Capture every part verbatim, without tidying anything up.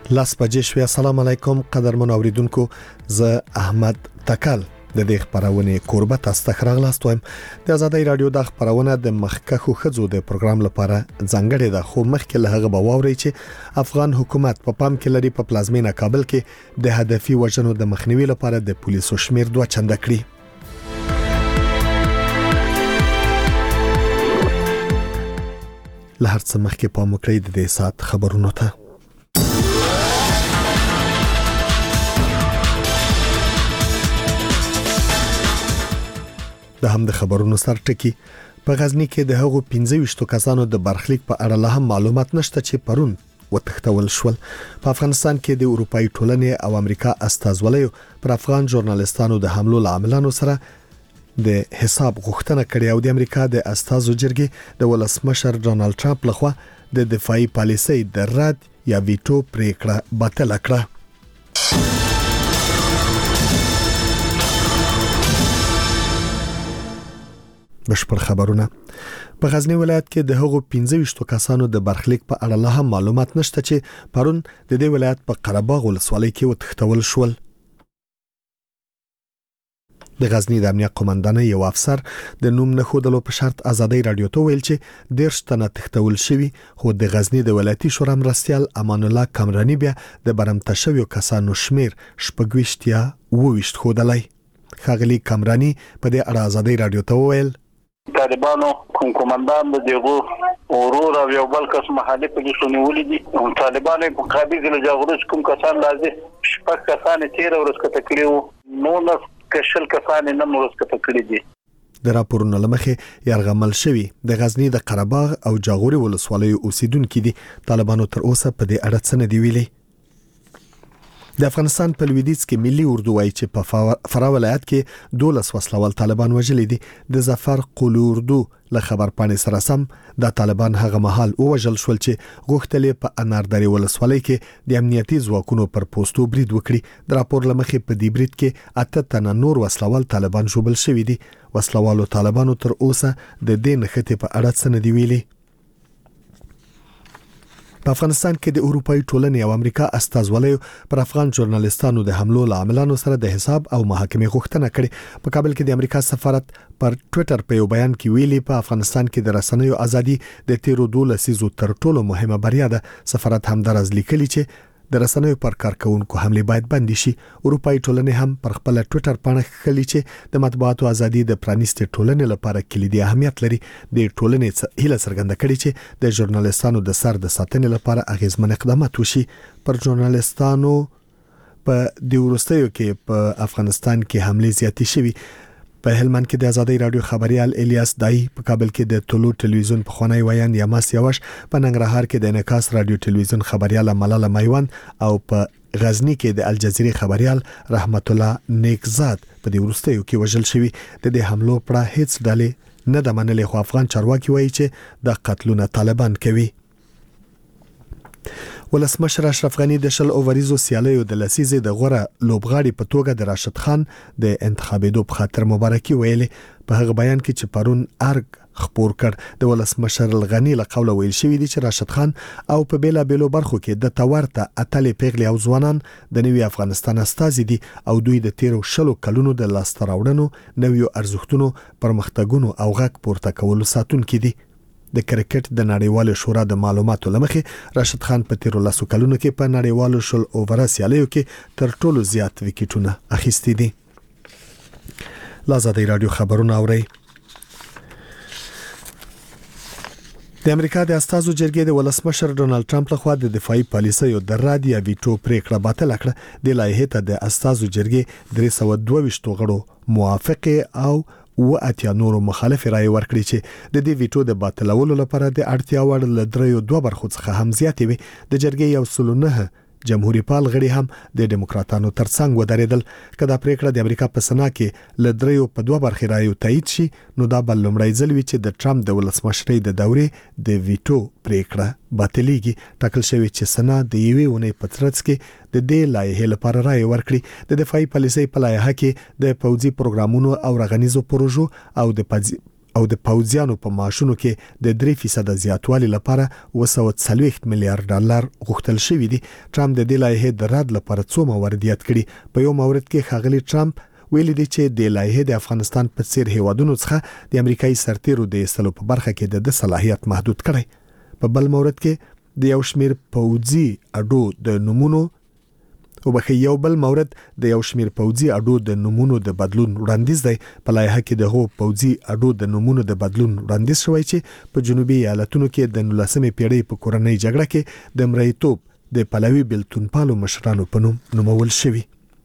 لاس بجې شوي. السلام علیکم قدرمن اوریدونکو، زه احمد تکل د دې خبرونه کوربه تاسو ته راغلاست وایم. د آزادۍ رادیو د خبرونه د مخکخو خزو د پروګرام لپاره ځانګړې ده، خو مخکې له هغه به واوري چې افغان حکومت په پام کې لري په پلازمینه کابل کې د هدفي وژنو د مخنیوي لپاره د پولیسو شمیر دوه چنده کړي. له هر څه مخکې پام وکړئ د دې سات خبرونو ته. د هم د خبرونو سر ټکی په غزنی کې د هغو پنځه ویشت کسانو د برخلیک په اړه لا هم معلومات نشته چې پرون وتښتول شول. په افغانستان کې د اروپאי ټولنې او امریکا استازولیو پر افغان ژورنالستانو د حملو لاملانو سره د حساب غوښتنه کړې او د امریکا د استازو جرګې د ولسمشر ډونالد ټرمپ لخوا د دفاعي پالیسۍ د رد یا ویټو پریکړه باطل کړه. بشپړ خبرونه. په غزنی ولایت کې د هغو پنځه ویشت کسانو د برخلیک په اړه لا هم معلومات نشته چې پرون د دې ولایت په قرهباغ ولسوالۍ کې وتښتول شول. د غزنی د امنیت قومندان یو افسر د نوم نه خودلو په شرط آزادۍ رادیو ته ویل چې ډېر شتنه تښتول شوی، خو د غزنی د ولایتي شورا مرستیال امان الله کامرانی بیا د برمته شویو کسانو شمیر شپږ ویشت یا اووه ویشت خودلای. خاغلی کامرانی په دې اړه آزادۍ رادیو ته ویل طالبانو کوم کومندان د دیغو اورور او یو بل کس محلي پولیسو نیولې دي. طالبانو په قابل له جاغورس کوم کسان لازم شپږ کسان تیر ورځ کته کړیو، نو نو کشل کسان نه ورځ کته کړی دي. د راپورونو لمخې یرغمل شوی د غزنی د قرهباغ او جاغوري ولسوالۍ اوسیدونکو دي. طالبانو تر اوسه په دې اړه څه نه دی ویلي. د افغانستان په لویدیځ کې ملي اردو وايي چې په فراه ولایت کې دولس وسلوال طالبان وژلي دي. د ظفر قولو اردو له خبر پاڼې سره سم د طالبان هغه مهال وژل شول چې غوښتل په اناردري ولسوالۍ کې د امنیتي ځواکونو پر پوسټو برید وکړي. د راپور لمخې په دې برید کې اته تنه نور وسلوال طالبان ژوبل شوي دي. وسلوالو طالبانو تر اوسه د دې نښتې په اړه څه نه دی ویلي. په افغانستان کې د اروپאי ټولنې او امریکا استازولیو پر افغان ژورنالستانو د حملو لاملانو سره د حساب او محاکمې غوښتنه کړې. په کابل کې د امریکا سفارت پر ټوئیټر په یو بیان کې ویلي په افغانستان کې د رسنیو ازادي د تیرو دولسیزو تر ټولو مهمه بریا ده. سفارت هم درز لیکلي چې د رسنیو پر کارکونکو حمله باید بند شي. اروپאי ټولنې هم پر خپل ټوئیټر باندې خلي چې د مطبوعاتو ازادي د پرانیستي ټولنې لپاره کلیدي اهمیت لري. د ټولنې هیله څرګنده کړې چې د ژورنالستانو د سر د ساتنې لپاره اغیزمن اقدامات وشي. پر ژورنالستانو په د ورستیو کې په افغانستان کې حمله زیاتې شوي. په هلمند کې د آزادۍ رادیو خبريال الیاس دای، په کابل کې د طلوع ټلویزیون په خونای ویان یماس یواش، په ننګرهار کې د انعکاس رادیو ټلویزیون خبريال ملاله میوان او په غزنی کې د الجزیره خبريال رحمت الله نیکزاد په دې ورستیو کې وژل شوی. د دې حملو پر هیڅ ډلې نه د منلې، خو افغان چارواکي وایي چې د قتلونه طالبان کوي. ولسمشر اشرف غنی د شل اووریزو سیالیو د لسیزې د غوره لوبغاړي په توګه د راشد خان د انتخابېدو په خاطر مبارکي ویلې. په هغه بیان کې چې پرون ارګ خبر کړ، د ولسمشر الغنی له قوله ویل شوی دی چې راشد خان او په بیلا بیلو برخو کې د تورته اتلې پیغلي او ځوانان د نوي افغانستان استازي دي او دوی د تیرو شلو کلونو د لاستراوړنو نویو ارزښتونو پرمختګونو او غږ پورته کولو ساتونکي دي. د کرکټ د نړیوال شورا د معلوماتو لمخې راشد خان په تیرو لاسو کلونو کې په نړیوالو شل اوور سیالیو کې تر ټولو زیات وکټونه اخیستي دي. آزادۍ رادیو خبرونه اورئ. د امریکا د استازو جرګې د ولسمشر ډونالد ټرمپ لخوا د دفاعي پالیسۍ د رد یا ویټو پریکړه باطل کړه. د لایحې ته د استازو جرګې درې سوه دوه ویشت غړو موافق او و اتیا نورو مخالف رائے ورکړي چې د دې ویټو د باطلولو لپاره د اړتیا وړ لدریو دوه برخو څخه هم زیاتې وي. د جرګې یو سل نه جمهوریت پال غړي هم د دیموکراتانو ترڅنګ ودرېدل. کله پریکړه د امریکا په سنا کې لدریو په دوه برخې رایو تایید شي، نو دا بل لومړی ځل وي چې د ټرمپ د ولسمشرۍ د دورې د ویټو پریکړه باطلېږي. ټاکل شوی چې سنا د یوې ونې په ترڅ کې د دې لایحې لپاره رائے ورکړي. د دفاعي پالیسۍ په لایحه کې د پوځي پروګرامونو او رغنیزو پروژو او د او د پوځیانو په معاشونو کې د درې فیصد زیاتوالي لپاره اوه سوه څلوېښت میلیارډ ډالر غوښتل شوی دی. ټرمپ د دې لایحې د رد لپاره څو موارد یاد کړي. په یو مورد کې ښاغلي ټرمپ ویلي دی چې د لایحې د افغانستان په څیر هیوادونو څخه د امریکایي سرتیرو د ایستلو په برخه کې د صلاحیت محدود کړي. په بل مورد کې د یو شمیر پوځي اډو د نمونو او بخې یو بل مورد د یو شمیر پوځي اډو د نمونو د بدلون وړاندیز دی. په لایحه کې د هو پوځي اډو د نمونو د بدلون وړاندیز شوی چې په جنوبي ایالتونو کې د نولسمې پیړۍ په کورنۍ جګړه کې د مریتوب د پلوي بلتونپالو مشرانو په نوم نومول شوی.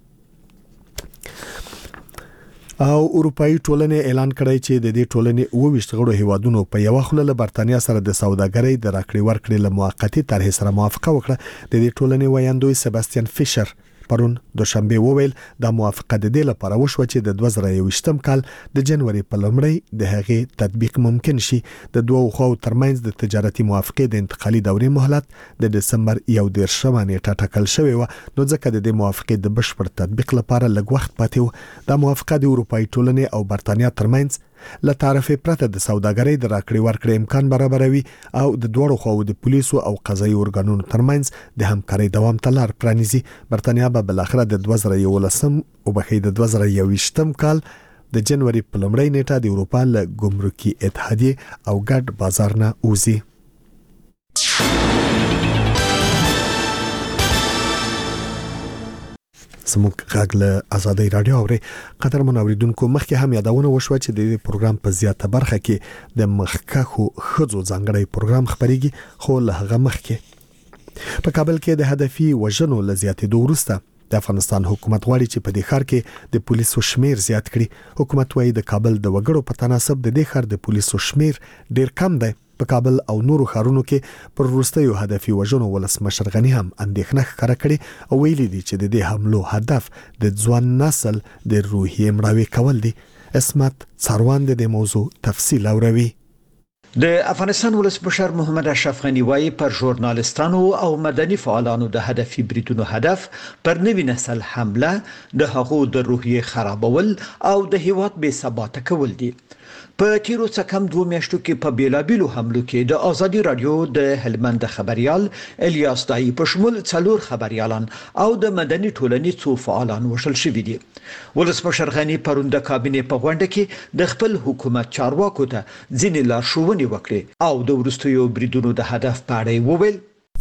او اروپאי ټولنې اعلان کړی چې د دې ټولنې اوه ویشت غړو هیوادونو په یو خله له برتانیا سره د سوداګرۍ د راکړې ورکړې له موقتی طرحې سره موافقه وکړه. د دې ټولنې ویاندوی سباستیان فیشر پرون دوشنبه وویل د موافقه د دې لپاره وشو چې د دوه زره یوویشتم کال د جنوري په لومړۍ د هغې تطبیق ممکن شي. د دوه خواو ترمنځ د تجارتي موافقې د انتقالي دورې مهلت د دسمبر یو دېرشمه نیټه ټاکل شوې و، نو ځکه د دې موافقې د بشپړ تطبیق لپاره لږ وخت پاتې و. دا موافقه د اروپאי ټولنې او برتانیا ترمنځ له تعرفې پرته د سوداګرۍ د راکړې ورکړې امکان برابروي او د دوړو خواو د پولیسو او قضایي ارګانونو ترمنځ د همکارۍ دوام ته لار پرانیزي. برتانیا به بلاخره د دوه زره یولسم او بخې د دوه زره یوویشتم کال د جنوري په لومړۍ نیټه د اروپا له ګمرکي اتحادیې او ګډ بازار نه وځي. سموږ غږ له آزادۍ رادیو اوري. قدرمن اوریدونکو، مخکې هم یادونه وشوه چې د دې پروګرام په زیاته برخه کې د مخکخو خزو ځانګړی پروګرام خبريږي، خو له هغه مخکې په کابل کې د هدفي وژنو له زیاتېدو وروسته د افغانستان حکومت غواړي چې په دې ښار کې د پولیسو شمیر زیات کړي. حکومت وايي د کابل د وګړو په تناسب د دې ښار د پولیسو شمیر ډیر کم دی. په کابل او نورو ښارونو کې پر وروستیو هدفي وژنو ولسمشر غني هم اندېښنه ښکاره کړې او ویلي دي چې د دې حملو هدف د ځوان نسل د روحیې مړاوي کول دي. اسمت څاروان د دې موضوع تفصیل اوروي. د افغانستان ولسمشر محمد اشرف غني وايي پر ژورنالستانو او مدني فعالانو د هدفي بریدونو هدف پر نوي نسل حمله د هغو د روحیې خرابول او د هیواد بې ثباته کول دي. په تیرو څه کم دوه میاشتو کې په بیلابیلو حملو کې د آزادي رادیو د هلمند خبريال الیاس دای په شمول څلور خبريالان او د مدني ټولنې څو فعالان وشل شوي دي. ولسمشر غني پرون د کابینې په غونډه کې د خپل حکومت چارواکو ته ځینې لارښوونې وکړې او د وروستیو بریدونو د هدف په اړه وویل.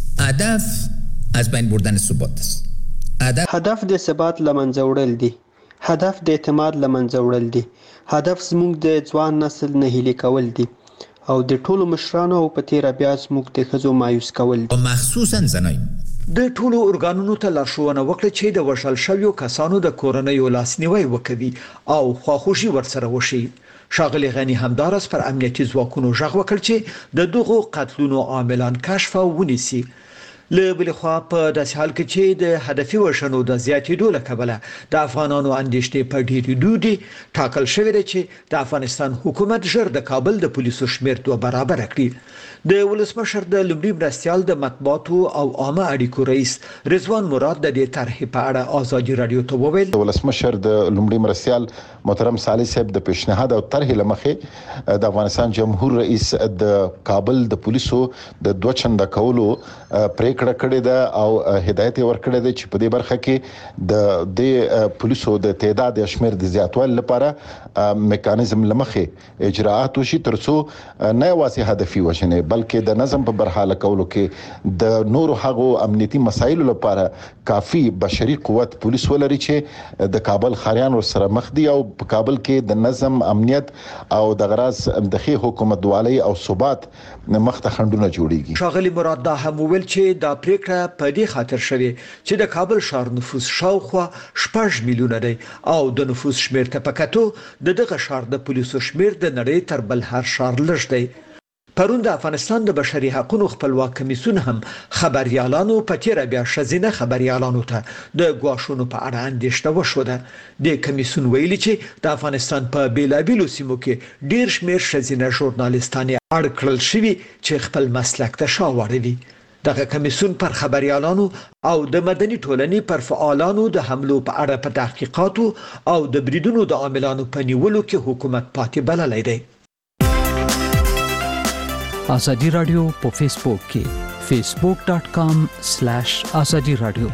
هدف از بین بردن ثبات است. هدف هدف د ثبات لمنځه وړل دي. هدف د اعتماد لمنځه وړل دي. هدف زموږ د ځوان نسل نه هیلې کول دي او د ټولو مشرانو او په تیر بیا زموږ د خزو مایوس کول دي. مخصوصا زنای د ټولو ارګانونو ته لارښوونه وکړه چې د وشل شویو کسانو د کورنۍ لاسنیوي وکوي او خواخوشي ورسره وشي. شاغلي غني همدارس پر امنیتي ځواکونو ژغ وکړ چې د دغو قتلونو عاملان کشف او ونیسي. له بل خوا په داسې حال کې چې د هدفي وژنو د زیاتېدو له کبله د افغانانو اندېښنې په ډېرېدو دي، ټاکل شوی دی چې د افغانستان حکومت ژر د کابل د پولیسو شمیر دوه برابره کړي. د ولسمشر د لومړي مرستیال د مطبوعاتو او عامه اړیکو رئیس رضوان مراد د دې طرحې په اړه آزادي رادیو ته وویل. د ولسمشر د لومړي مرستیال محترم صالح صاحب د پیشنهاد او طرحې لمخې د افغانستان جمهور رئیس د کابل د پولیسو د دوه چنده کولو پرې کړه کړې ده او هدایت ورکړی دی چې په دې برخه کې د د پولیسو د تعداد شمیر د زیاتوالي لپاره میکانیزم لمخې اجراءات وشي ترڅو نه یوازې هدفي وژنې بلکې د نظم په برحاله کولو کې د نورو هغو امنیتي مسایلو لپاره کافي بشري قوت پولیس ولري چې د کابل خاریان سره مخ دي او په کابل کې د نظم امنیت او د غراض د خي حکومت دوالي او ثبات مخته خندونه جوړيږي. شاغلي مراد دا هم ویل چې دا پریکړه په دې خاطر شوی چې د کابل ښار نفوس شاوخوا شپږ میلیونه دی او د نفوس شمیر ته پکاتو د دغه ښار د پولیسو شمیر د نړۍ تر بل هر ښار لږ دی. پرون د افغانستان د بشري حقوقو خپلواک کمیسیون هم خبريالانو په تیر بیا شزینه خبريالانو ته د ګواښونو په اړه اندېښنه وشوده. د کمیسیون ویلي چې د افغانستان په بیلابیلو سیمو کې ډیر شمیر شزینه ژورنالستان اړ کړل شوي چې خپل مسلک ته شاوړي. دغه کمیسیون پر خبريالانو او د مدني ټولنې پر فعالانو د حملو په اړه په تحقیقاتو او د بریدونو د عاملانو په نیولو کې حکومت پاتې بللی دی. ازادي رادیو په فیسبوک کې facebook dot com slash azadi radio.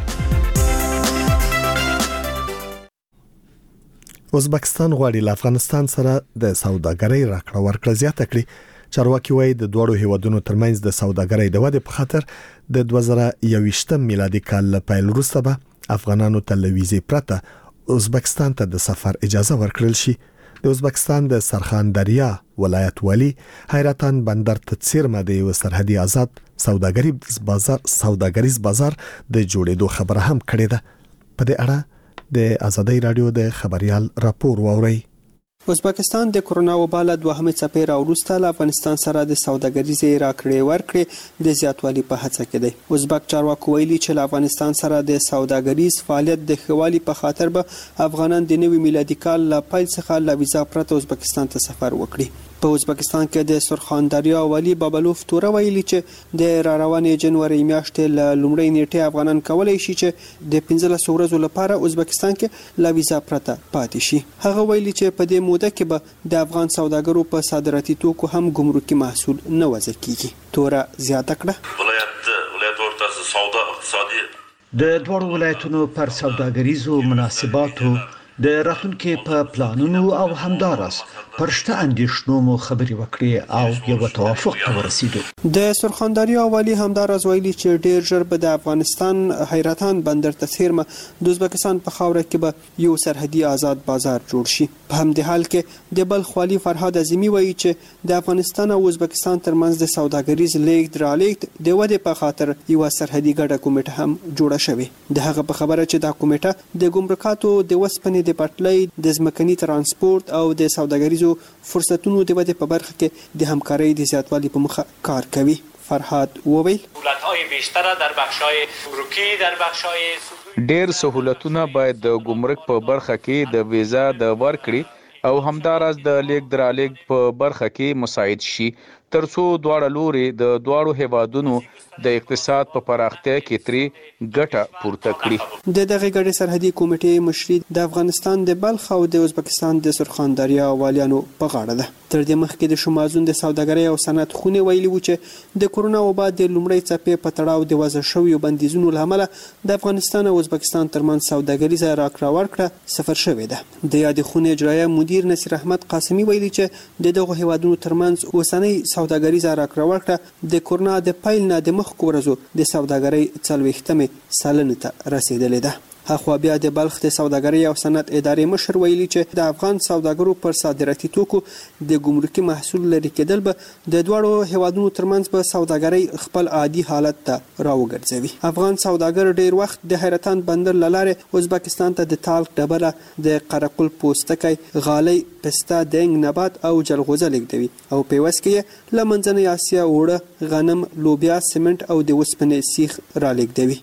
ازبکستان غواړي له افغانستان سره د سوداګرۍ راکړه ورکړه زیاته کړي. چارواکي وايي د دوړو هیوادونو ترمنځ د سوداګرۍ د ودې په خاطر د دوه زره یوویشتم میلادي کال له پیل وروسته به افغانانو ته له ویزې پرته ازبکستان ته د سفر اجازه ورکړل شي. د ازبکستان د سرخاندریا ولایت والی حیرتان بندر ته څیرمه د یو سرحدي آزاد سوداګریز بازار سوداګریز بازار د جوړېدو خبره هم کړې ده. په دې اړه د ازادي رادیو د خبريال راپور واوري. ازبکستان د کرونا وبا له دوهمې څپې راوروسته له افغانستان سره د سوداګریزې راکړې ورکړې د زیاتوالي په هڅه کې دی. ازبک چارواکو ویلي چې له افغانستان سره د سوداګریز فعالیت د ښوالي په خاطر به افغانان د نوي میلادي کال له پیل څخه له ویزا پرته ازبکستان ته سفر وکړي. په ازبکستان کې د سرخاندریا والی بابلوف توره ویلي چې د را روانې جنوري میاشتې له لومړۍ نیټې افغانان کولای شي چې د پنځلس ورځو لپاره ازبکستان کې له ویزا پرته پاتې شي. هغه ویلي چې په دې موده کې به د افغان سوداګرو په صادراتي توکو هم ګمرکي محصول نه وضع کیږي. توره زیاته کړه ولایت ولایت ورته سودا اقتصادي د دوه ولایتونو پر سوداګریزو مناسباتو د راتلونکو په پلانونو او همدارس پرشته اندیشنو مو خبري وکړي او یو توافق ته ورسېدو. د سرخاندریا والی همدارس ویلي چې ډیر ژر به د افغانستان حیرتان بندر ته څیرمه د ازبکستان په خاوره کې به یو سرحدي آزاد بازار جوړ شي. په همدې حال کې د بلخ والی فرهاد اعظمي وایي چې د افغانستان او ازبکستان ترمنځ د سوداګریز لیږد رالیږد د ودې په خاطر یو سرحدي ګډه کمیټه هم جوړه شوې. د هغه په خبره چې دا کمیټه د ګمرکاتو د وسپنې د پټلۍ د ځمکني ترانسپورت او د سوداګریزو فرصتونو د ودې په برخه کې د همکارۍ د زیاتوالي په مخه کار کوي. فرهاد وویل دولت‌های بیشتر در بخش‌های ګمرکي در بخش‌های ډېر سہولتونه باید د ګمرک په برخه کې د ویزا د ورکړې او همدارس د لیک درالیک په برخه کې مساعد شي ترڅو دواړه لوري د دواړو هیوادونو د اقتصاد په پراختیا کې تری ګټه پورته کړي. د دغه ګډې سرحدي کمیټې مشري د افغانستان د بلخ او د ازبکستان د سرخاندریا والیانو په غاړه ده. تر دې مخکې د شمازون د سوداګرۍ او صنعت خونې ویلي و چې د کرونا وبا د لومړۍ څپې په تړاو د وضع شویو بندیزونو له امله د افغانستان او ازبکستان ترمنځ سوداګریزه راکړه ورکړه صفر شوې ده. د یادې خونې اجرایه مدیر نصیر احمد قاسمي ویلي چې د دغه هیوادونو ترمنځ اوسنۍ سوداګریزه راکړه ورکړه د کرونا د پیل نه د مخکې ورځو د سوداګرۍ څلوېښتمې سلنې ته رسیدلې ده. اخوا بیا د بلخ د سوداګرۍ او صنعت ادارې مشر ویلي چې د افغان سوداګرو پر صادراتي توکو د ګمرکي محصول لري کېدل به د دواړو هیوادونو ترمنځ په سوداګرۍ خپل عادي حالت ته راوګرځوي. افغان سوداګر ډیر وخت د حیرتان بندر لاره ازبکستان ته د تالک ډبره د قرقل پوستکی غالۍ پسته دنګ نبات او جلغوزه لیږدوي او په وس کې له منځنۍ اسیا اوړه غنم لوبیا سیمنټ او د وسپنې سیخ را لیږدوي.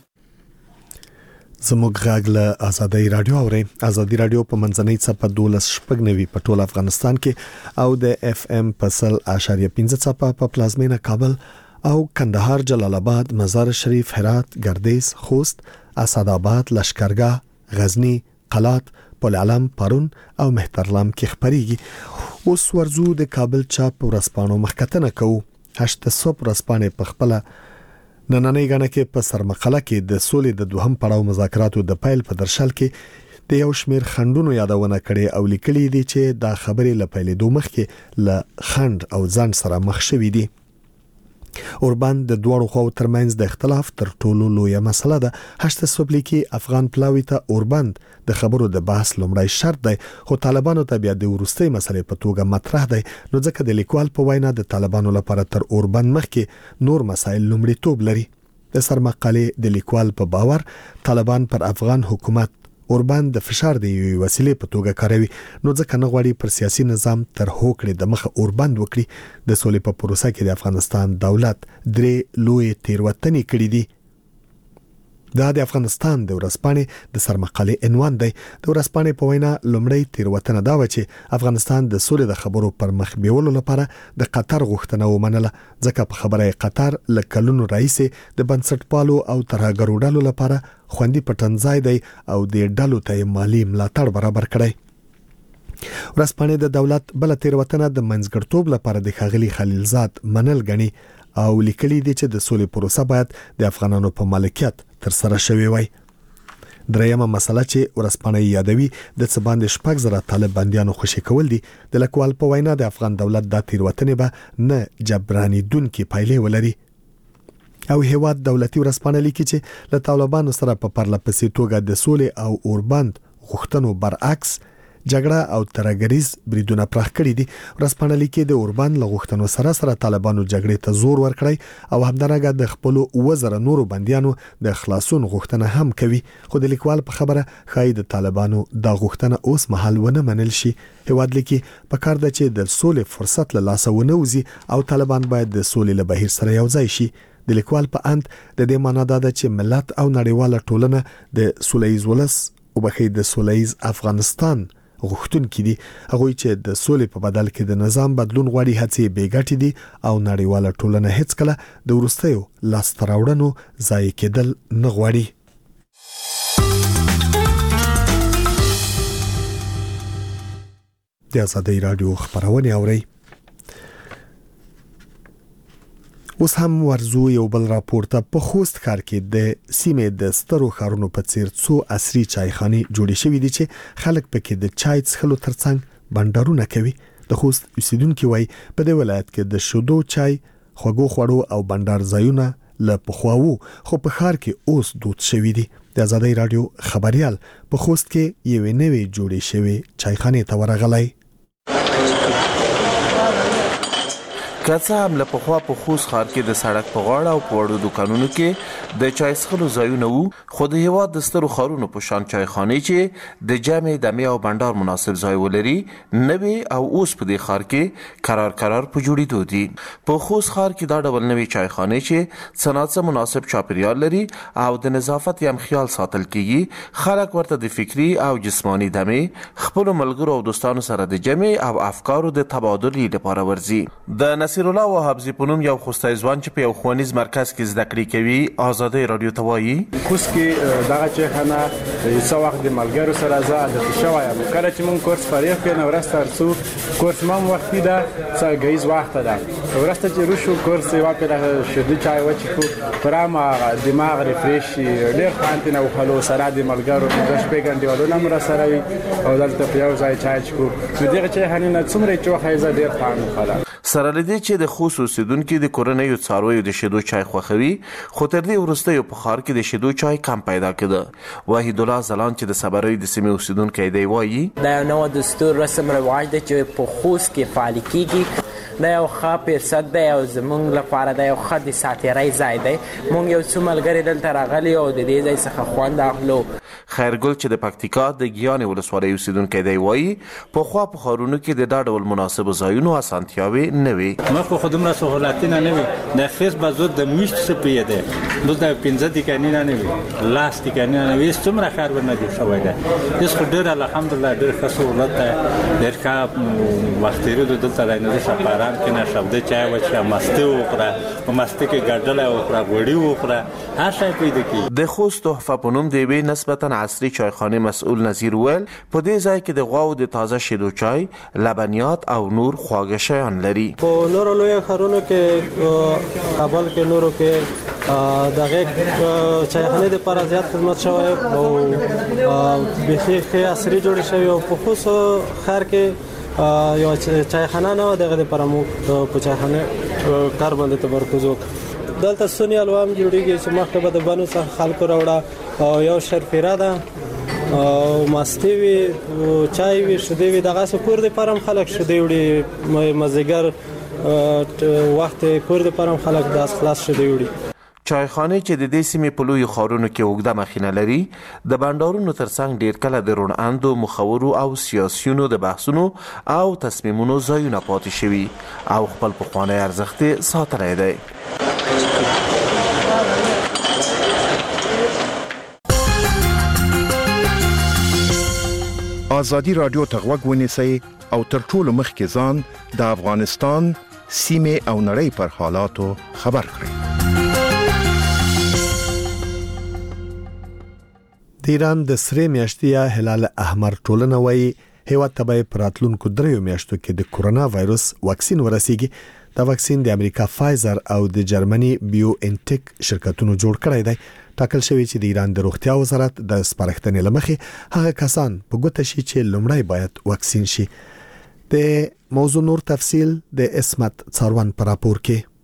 زموږ غږ له ازادي رادیو اوري. ازادي رادیو په منځنۍ څپه دولس شپږ نوي په ټول افغانستان کې او د اف ام پسل اشاریه پنځه څپه په پلازمینه کابل او کندهار جلال آباد مزار شریف هرات ګردیز خوست اسداباد لشکرګاه غزنی قلات پل علم پرون او مهترلام کې خبريږي. اوس ورزو د کابل چاپ ورسپانو مخکتنه کوو. هشت صبح ورسپانه په خپل نننۍ غاڼه کې په سرمقاله کې د سولې د دوهم پړاو مذاکراتو د پیل په درشل کې د یو شمیر خندونو یادونه کړي او لیکلي دي چې دا خبرې له پیلېدو مخکې له خند او ځان سره مخ شوې دي. اوربان د دوړو خو ترمنځ د اختلاف تر ټولو لویه مسله ده. هشت صبح کې افغان پلاوی ته اوربند د خبرو د بحث لومړی شرط دی خو طالبانو ته بیا د ورستۍ مسلې په توګه مطرح دی. نو ځکه د لیکوال په وینا د طالبانو لپاره تر اوربند مخکې نور مسایل لومړیتوب لري. د سرمقالې د لیکوال په باور طالبان پر افغان حکومت اوربان د فشار دی یو وسیله په توګه کاروي. نو ځکه نه غواړي پر سیاسي نظام تر هوکړې د مخه اوربند وکړي. د سولې په پروسه کې د افغانستان دولت درې لوی تیروتنې کړې دي. دا د افغانستان د ورسپانې د سرمقالې عنوان دی. د ورسپانې په وینا لومړی تیروتنه دا و چې افغانستان د سولې د خبرو پر مخ بیولو لپاره د قطر غوښتنه ومنله. ځکه په خبره قطر له کلونو راهیسې د بنسټپالو او ترهګرو ډلو لپاره خوندي پټنځای دی او د ډلو ته مالی ملاتړ برابر کړی. ورځپاڼې د دولت بل تیروتنه د منځګړتوب لپاره د ښاغلي خلیلزاد منل غني او لیکلي دي چې د سولې پروسه باید د افغانانو په ملکیت تر سره شوی وای. دریمه مسله چې ورځپاڼې یادوي د څه باندې شپږ زره طالب بنديانو خوشي کول دي. د لیکوال په وینا د افغان دولت د تیروتنې به نه جبرانی دونکي پایلې ولري او هیواد دولتي ورځپاڼه لیکي چې له طالبانو سره په پرلپسې توګه د سولې او اوربند غوښتنو برعکس جګړه او ترګریز بریدونه پراخ کړي دي. ورځپاڼه لیکي د اوربند له غوښتنو سره سره طالبانو جګړې ته زور ورکړی او همدارنګه د خپل وزره نورو بنديانو د خلاصون غوښتنه هم کوي. خو د لیکوال په خبره خای د طالبانو د غوښتنه اوس مهال ونه منل شي. هیواد لیکي په کار ده چې د سولې فرصت له لاسه ونوزي او طالبان باید د سولې له بهیر سره یو ځای شي. د لیکوال په اند د دې معنی ده چې ملت او نړیواله ټولنه د سولهییز ولس او بخې د سولهییز افغانستان غوښتونکي دي. هغه چې د سولې په بدل کې د نظام بدلون غواړي هڅې بیګټي دي او نړیواله ټولنه هیڅ کله د ورستیو لاستراوړنو ځای کېدل نه غواړي. د آزادۍ رادیو خبرونه اوري. اوس هم ورزو یو بل راپورته په خوست ښار کې د سیمې د سترو ښارونو په څیر څو عصري چایخانې جوړې شوې دي چې خلک پکې د چای څښلو ترڅنګ بندرونه کوي. د خوست اوسیدونکو وایي په دې ولایت کې د شودو چای خوږو خوړو او بندر ځایونه له پخواو خو په ښار کې اوس دود شوي دي. د آزادۍ رادیو خبريال په خوست کې یو نوې جوړې شوې چایخانې ته ورغلی. کڅه هم له پخوا په خوست ښار کې د سړک په غاړه او په وړو دکانونو کې د چای څښلو ځایونه وو، خو د هېواد د سترو ښارونو په شان چایخانې چې د جمع دمې او بندر مناسب ځای ولري نوې او اوس په دې ښار کې قرار قرار په جوړېدو دي. په خوست ښار کې دا ډول نوې چایخانې چې صنعت مناسب چاپیریال لري او د نظافت یم خیال ساتل کیږي، خلک ورته د فکری او جسمانی دمې خپل ملګرو او دوستانو سره د جمع او افکارو د تبادلې لپاره ورځي. د نصیر الله وهابزي په نوم یو خوستی ځوان چې په یو ښوونیز مرکز کې زده کړې کوي آزادۍ رادیو ته وایي خوست کې دغه چایخانه څو وخت د ملګرو سره زه عادت شوی یم. کله چې مونږ کورس فارغ کړو ورسته ارڅو کورس مام وختي ده څه غیز وخت ده ورسته چې روشو کورس یو په شدي چای وچکو پرما دماغ ریفریش ډېر خوند نه وخلو سره د ملګرو د شپې ګڼې ولونه مر سره وي او دلته په یو ځای چای چکو دغه چایخانه نه څومره چوخه زه ډېر خوند وخلا. سره لدی چې د خوست اوسیدونکو د کورنۍ څارویو د شیدو چای خوخوي، خو تر دې وروسته یو په ښار کې د شیدو چای کم پیدا کېده. وحید الله زلان چې د صبرۍ د سیمې اوسیدونکی دی وایي دا یو نوی دستور رسم رواج دی چې په خوست کې فعال کیږي. دا یو ښه فرصت دی او زموږ لپاره دا یو ښه د ساتیرۍ ځای دی. موږ یو څو ملګري دلته راغلي او د دې ځای څخه خوند اخلو. خیرګل چې د پکتیکا د ګیانې ولسوالۍ اوسیدونکی دی وایي پخوا په ښارونو کې د دا ډول مناسبو ځایونو اسانتیاوې نه وي. مخکې خو دومره سهولتونه نه وي. د خیز بازور د میشت څه پیه دی دلته پنځه دکانونه نه وي لاس دکانونه نه وي. څومره ښار ورنه جوړ شوی دی. اوس خو ډېر الحمدلله ډېر ښه سهولت دی. ډېر ښه وخت تېرېدو دلته دی نو زه په ارام کې نشبده چای وڅښه مستې وخوره په مستې کې ګډله وخوره غوړي وخوره هر شی پیدا کېږي. د خوست تحفه په نوم د یوې نسبتا عصري چایخانې مسؤل نظیر ویل په دې ځای کې د غواو د تازه شیدو چای لبنیات او نور خواږه شیان لري. په نورو لویو ښارونو کې کابل کې نورو کې دغه چایخانې لپاره زیات خدمت شوی او بخیر ښه عصري جوړ شوی او په خوست ښار کې یو چایخانه نه دغه لپاره مو په چایخانه کار باندې تمرکز وکړ. دلته سونی الوام جوړیږي چې مخکې به د بانو څخه خلکو راوړه او یو شرفیره ده او مستې وي چای وي شیدې وي دغسې کور دپاره هم خلک شیدې وړي مازدیګر وخت کور دپاره هم خلک داس خلاص شیدې وړي. چایخانې چې د دې سیمې په لویو ښارونو کې اوږده مخینه لري د بندرونو ترڅنګ ډېر کله د روڼاندو مخورو او سیاسیونو د بحثونو او تصمیمونو ځایونه پاتې شوي او خپل پخوانی ارزښت یې ساتلی دی. آزادی رادیو ته غوږ ونیسئ او تر ټولو مخکې ځان د افغانستان سیمې او نړۍ پر حالاتو خبر کړئ. د ایران د سرې میاشتې هلال احمر ټولنه وایي هیواد ته به پراتلونکو دریو میاشتو کې د کورونا وایروس واکسین ورسیږي. دا واکسین د امریکا فایزر او د جرمني بیو انټیک شرکتونو جوړ کړی دی. ټاکل شوی چې د ایران د روغتیا وزارت د سپارښتنې لمخې هغه کسان په ګوته شي چې لومړی باید واکسین شي. د موضوع نور تفصیل د اسمت څاروان پر راپور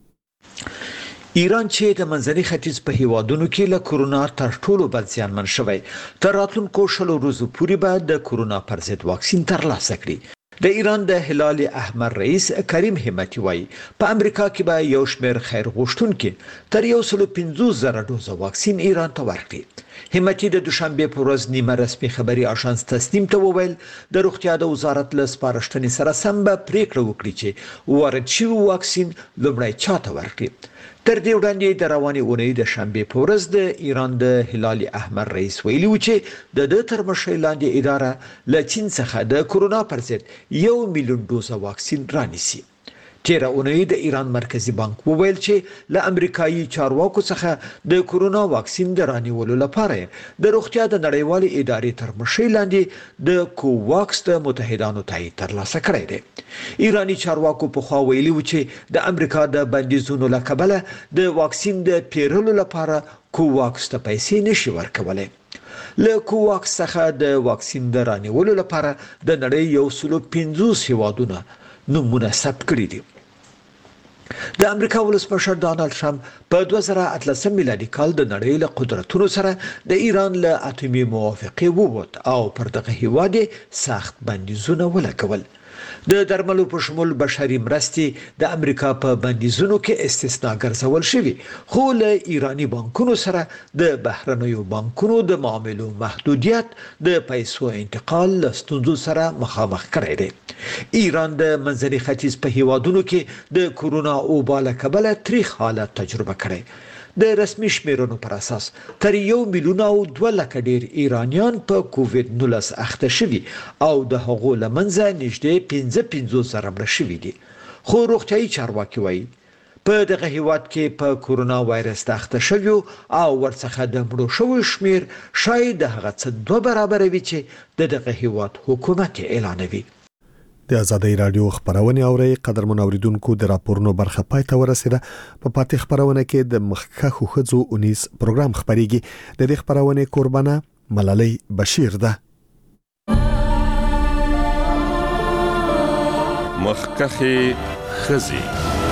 کې. ایران چې د منځني ختیځ په هیوادونو کې له کورونا تر ټولو بد زیانمن شوی، تر راتلونکو شلو ورځو پورې به د کورونا پر ضد واکسین ترلاسه کړي. د ایران د هلال احمر رئیس کریم همتی وایي په امریکا کې به یو شمېر خیر غوښتونکي تر یو سل پنځوس زره ډوزه واکسین ایران ته ورکړي. همتی د دوشنبه په ورځ نیمه رسمي خبري اژانس تصنیم ته وویل د روغتیا د وزارت له سپارښتنې سره سم به پریکړه وکړي چې وارد شوی واکسین لومړی چاته ورکړي. تر دې وړاندې د روانې اونۍ د شنبه په ورځ د ایران د هلال احمر رئیس ویلي و چې د د تر مشرۍ لاندې اداره له چین څخه د کورونا پر ضد یو میلیون ډوزه واکسین رانیسي. تیره اونۍ د ایران مرکزی بانک وویل چې له امریکایي چارواکو څخه د کورونا واکسین د رانیولو لپاره د روغتیا د نړیوالې ادارې تر مشرۍ لاندې د کوواکس د متحدانو تایید ترلاسه کړی دی. ایرانی چارواکو په خوا ویلي و چې د امریکا د بندیزونو له کبله د واکسین د پیرلو لپاره کوواکس ته پیسې نشي ورکولای. له کوواکس څخه د واکسین د رانیولو لپاره د نړۍ یو سل پنځوس هیوادونه نومونه ثبت کړي دي. د امریکا ولسمشر ډانلډ ټرمپ په دوه زره اتلسم میلادي کال د نړۍ له قدرتونو سره د ایران له اټومي موافقې ووت او پر دغه هیواد سخت بندیزونه ولګول. د درملو په شمول بشري مرستې د امریکا په بندیزونو کې استثناء ګرځول شوی، خو له ایرانی بانکونو سره د بهرنیو بانکونو د معاملو محدودیت د پیسو انتقال له ستونزو سره مخامخ کړی دی. ایران د منځني ختیځ په هیوادونو کې د کورونا وبا له کبله تریخ حالت تجربه کړی. د رسمي شمیرونو پر اساس تر یو میلیون او دوه لکه ډیر ایرانیان په کووید نولس اخته شوي او د هغو لمنځه نږدې پنځه پنځوس زره مړه شوي دي. خو روغتیايي چارواکي وایي په دغه هیواد کې په کورونا وایرس اخته شوي او ورڅخه د مړو شویو شمیر شاید د هغه څه دوه برابر وي چې د دغه هیواد حکومت اعلانوي. د آزادۍ رادیو خبرونه اوري. قدرمن اوریدونکو د راپورونو برخه پای ته ورسیده. په پاتې خبرونه کې د مخکخو خځو اونیس پروګرام خبريږي. د دې خبرونه قربانه ملالۍ بشیر ده. مخکخه خزي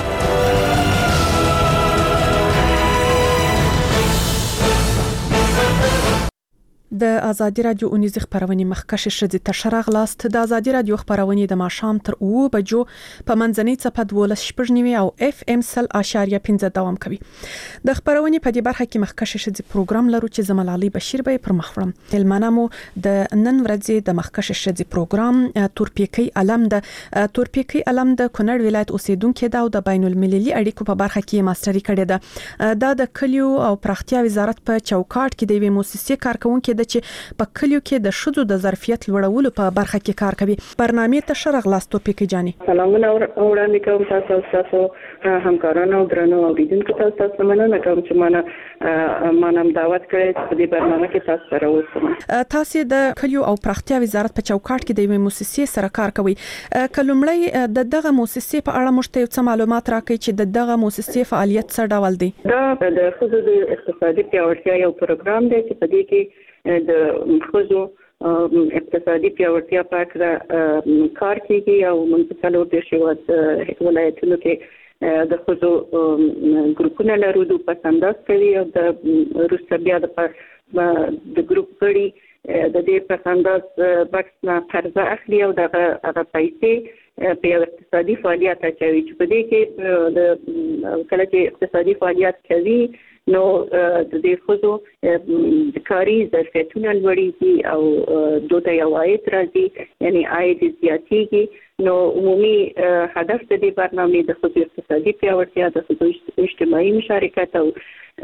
د آزادي رادیو اونیز خبرونه مخکشه شدي تشرغ لاست د آزادي رادیو خبرونه د ماشام تر او بجو په منځنۍ صفه دولس شپږنیوي او اف ام سل اشاریه پنځه دوام کوي. د خبرونه په دې برخه کې مخکشه شدي پروګرام لرو چې زملالي بشیر به پر مخورم. هلمنامو د نن ورځې د مخکشه شدي پروګرام تورپیکی علم د تورپیکی علم د کونړ ولایت اوسیدونکو د د بین المللي اړیکو په برخه کې ماستری کړی ده. دا د کلیو او پراختیا وزارت په چوکاټ کې د وی موسسې کارکونکو چې په کلیو کې د شذو د ظرفیت لوړولو په برخه کې کار کوي. برنامه تشرغ لاستو پکې جاني. سلامونه وړاندې کوم تاسو تاسو همکارانو او درنو اوریدونکو ته تاسو مننه کوم چې مانه مانم دعوت کړی چې په دې برنامه کې تاسو سره اوسم. تاسو د کلیو او پراختیا وزارت په چوکاټ کې د یوې موسسې سره کار کوي. کلمړی د دغه موسسې په اړه مشته څه معلومات راکړي چې د دغه موسسې فعالیت څه ډول دی؟ دا د خصوصي د اقتصادي پیاوړتیا یو پروګرام دی چې په دې کې د خزو اقتصادي پیاوړتیا په اړه کار کوي او منځکلو د شوات ولایتونو کې د خزو ګروپونه لرو د پسنداز کوي او د روسیا بیا د د ګروپ غړي د دې پسنداز بکس نه قرضه اخلي او دغه هغه پیسې په اقتصادي فعالیت اچوي چې په دې کې د کله چې اقتصادي فعالیت کوي نو د دې خزو د کاري ظرفیتونه لوړېږي او دوی یو عاید راځي یعنی عاید زیاتېږي. نو عمومي هدف د دې برنامې د خزو اقتصادي پیاوړتیا د خزو اجتماعي مشارکت او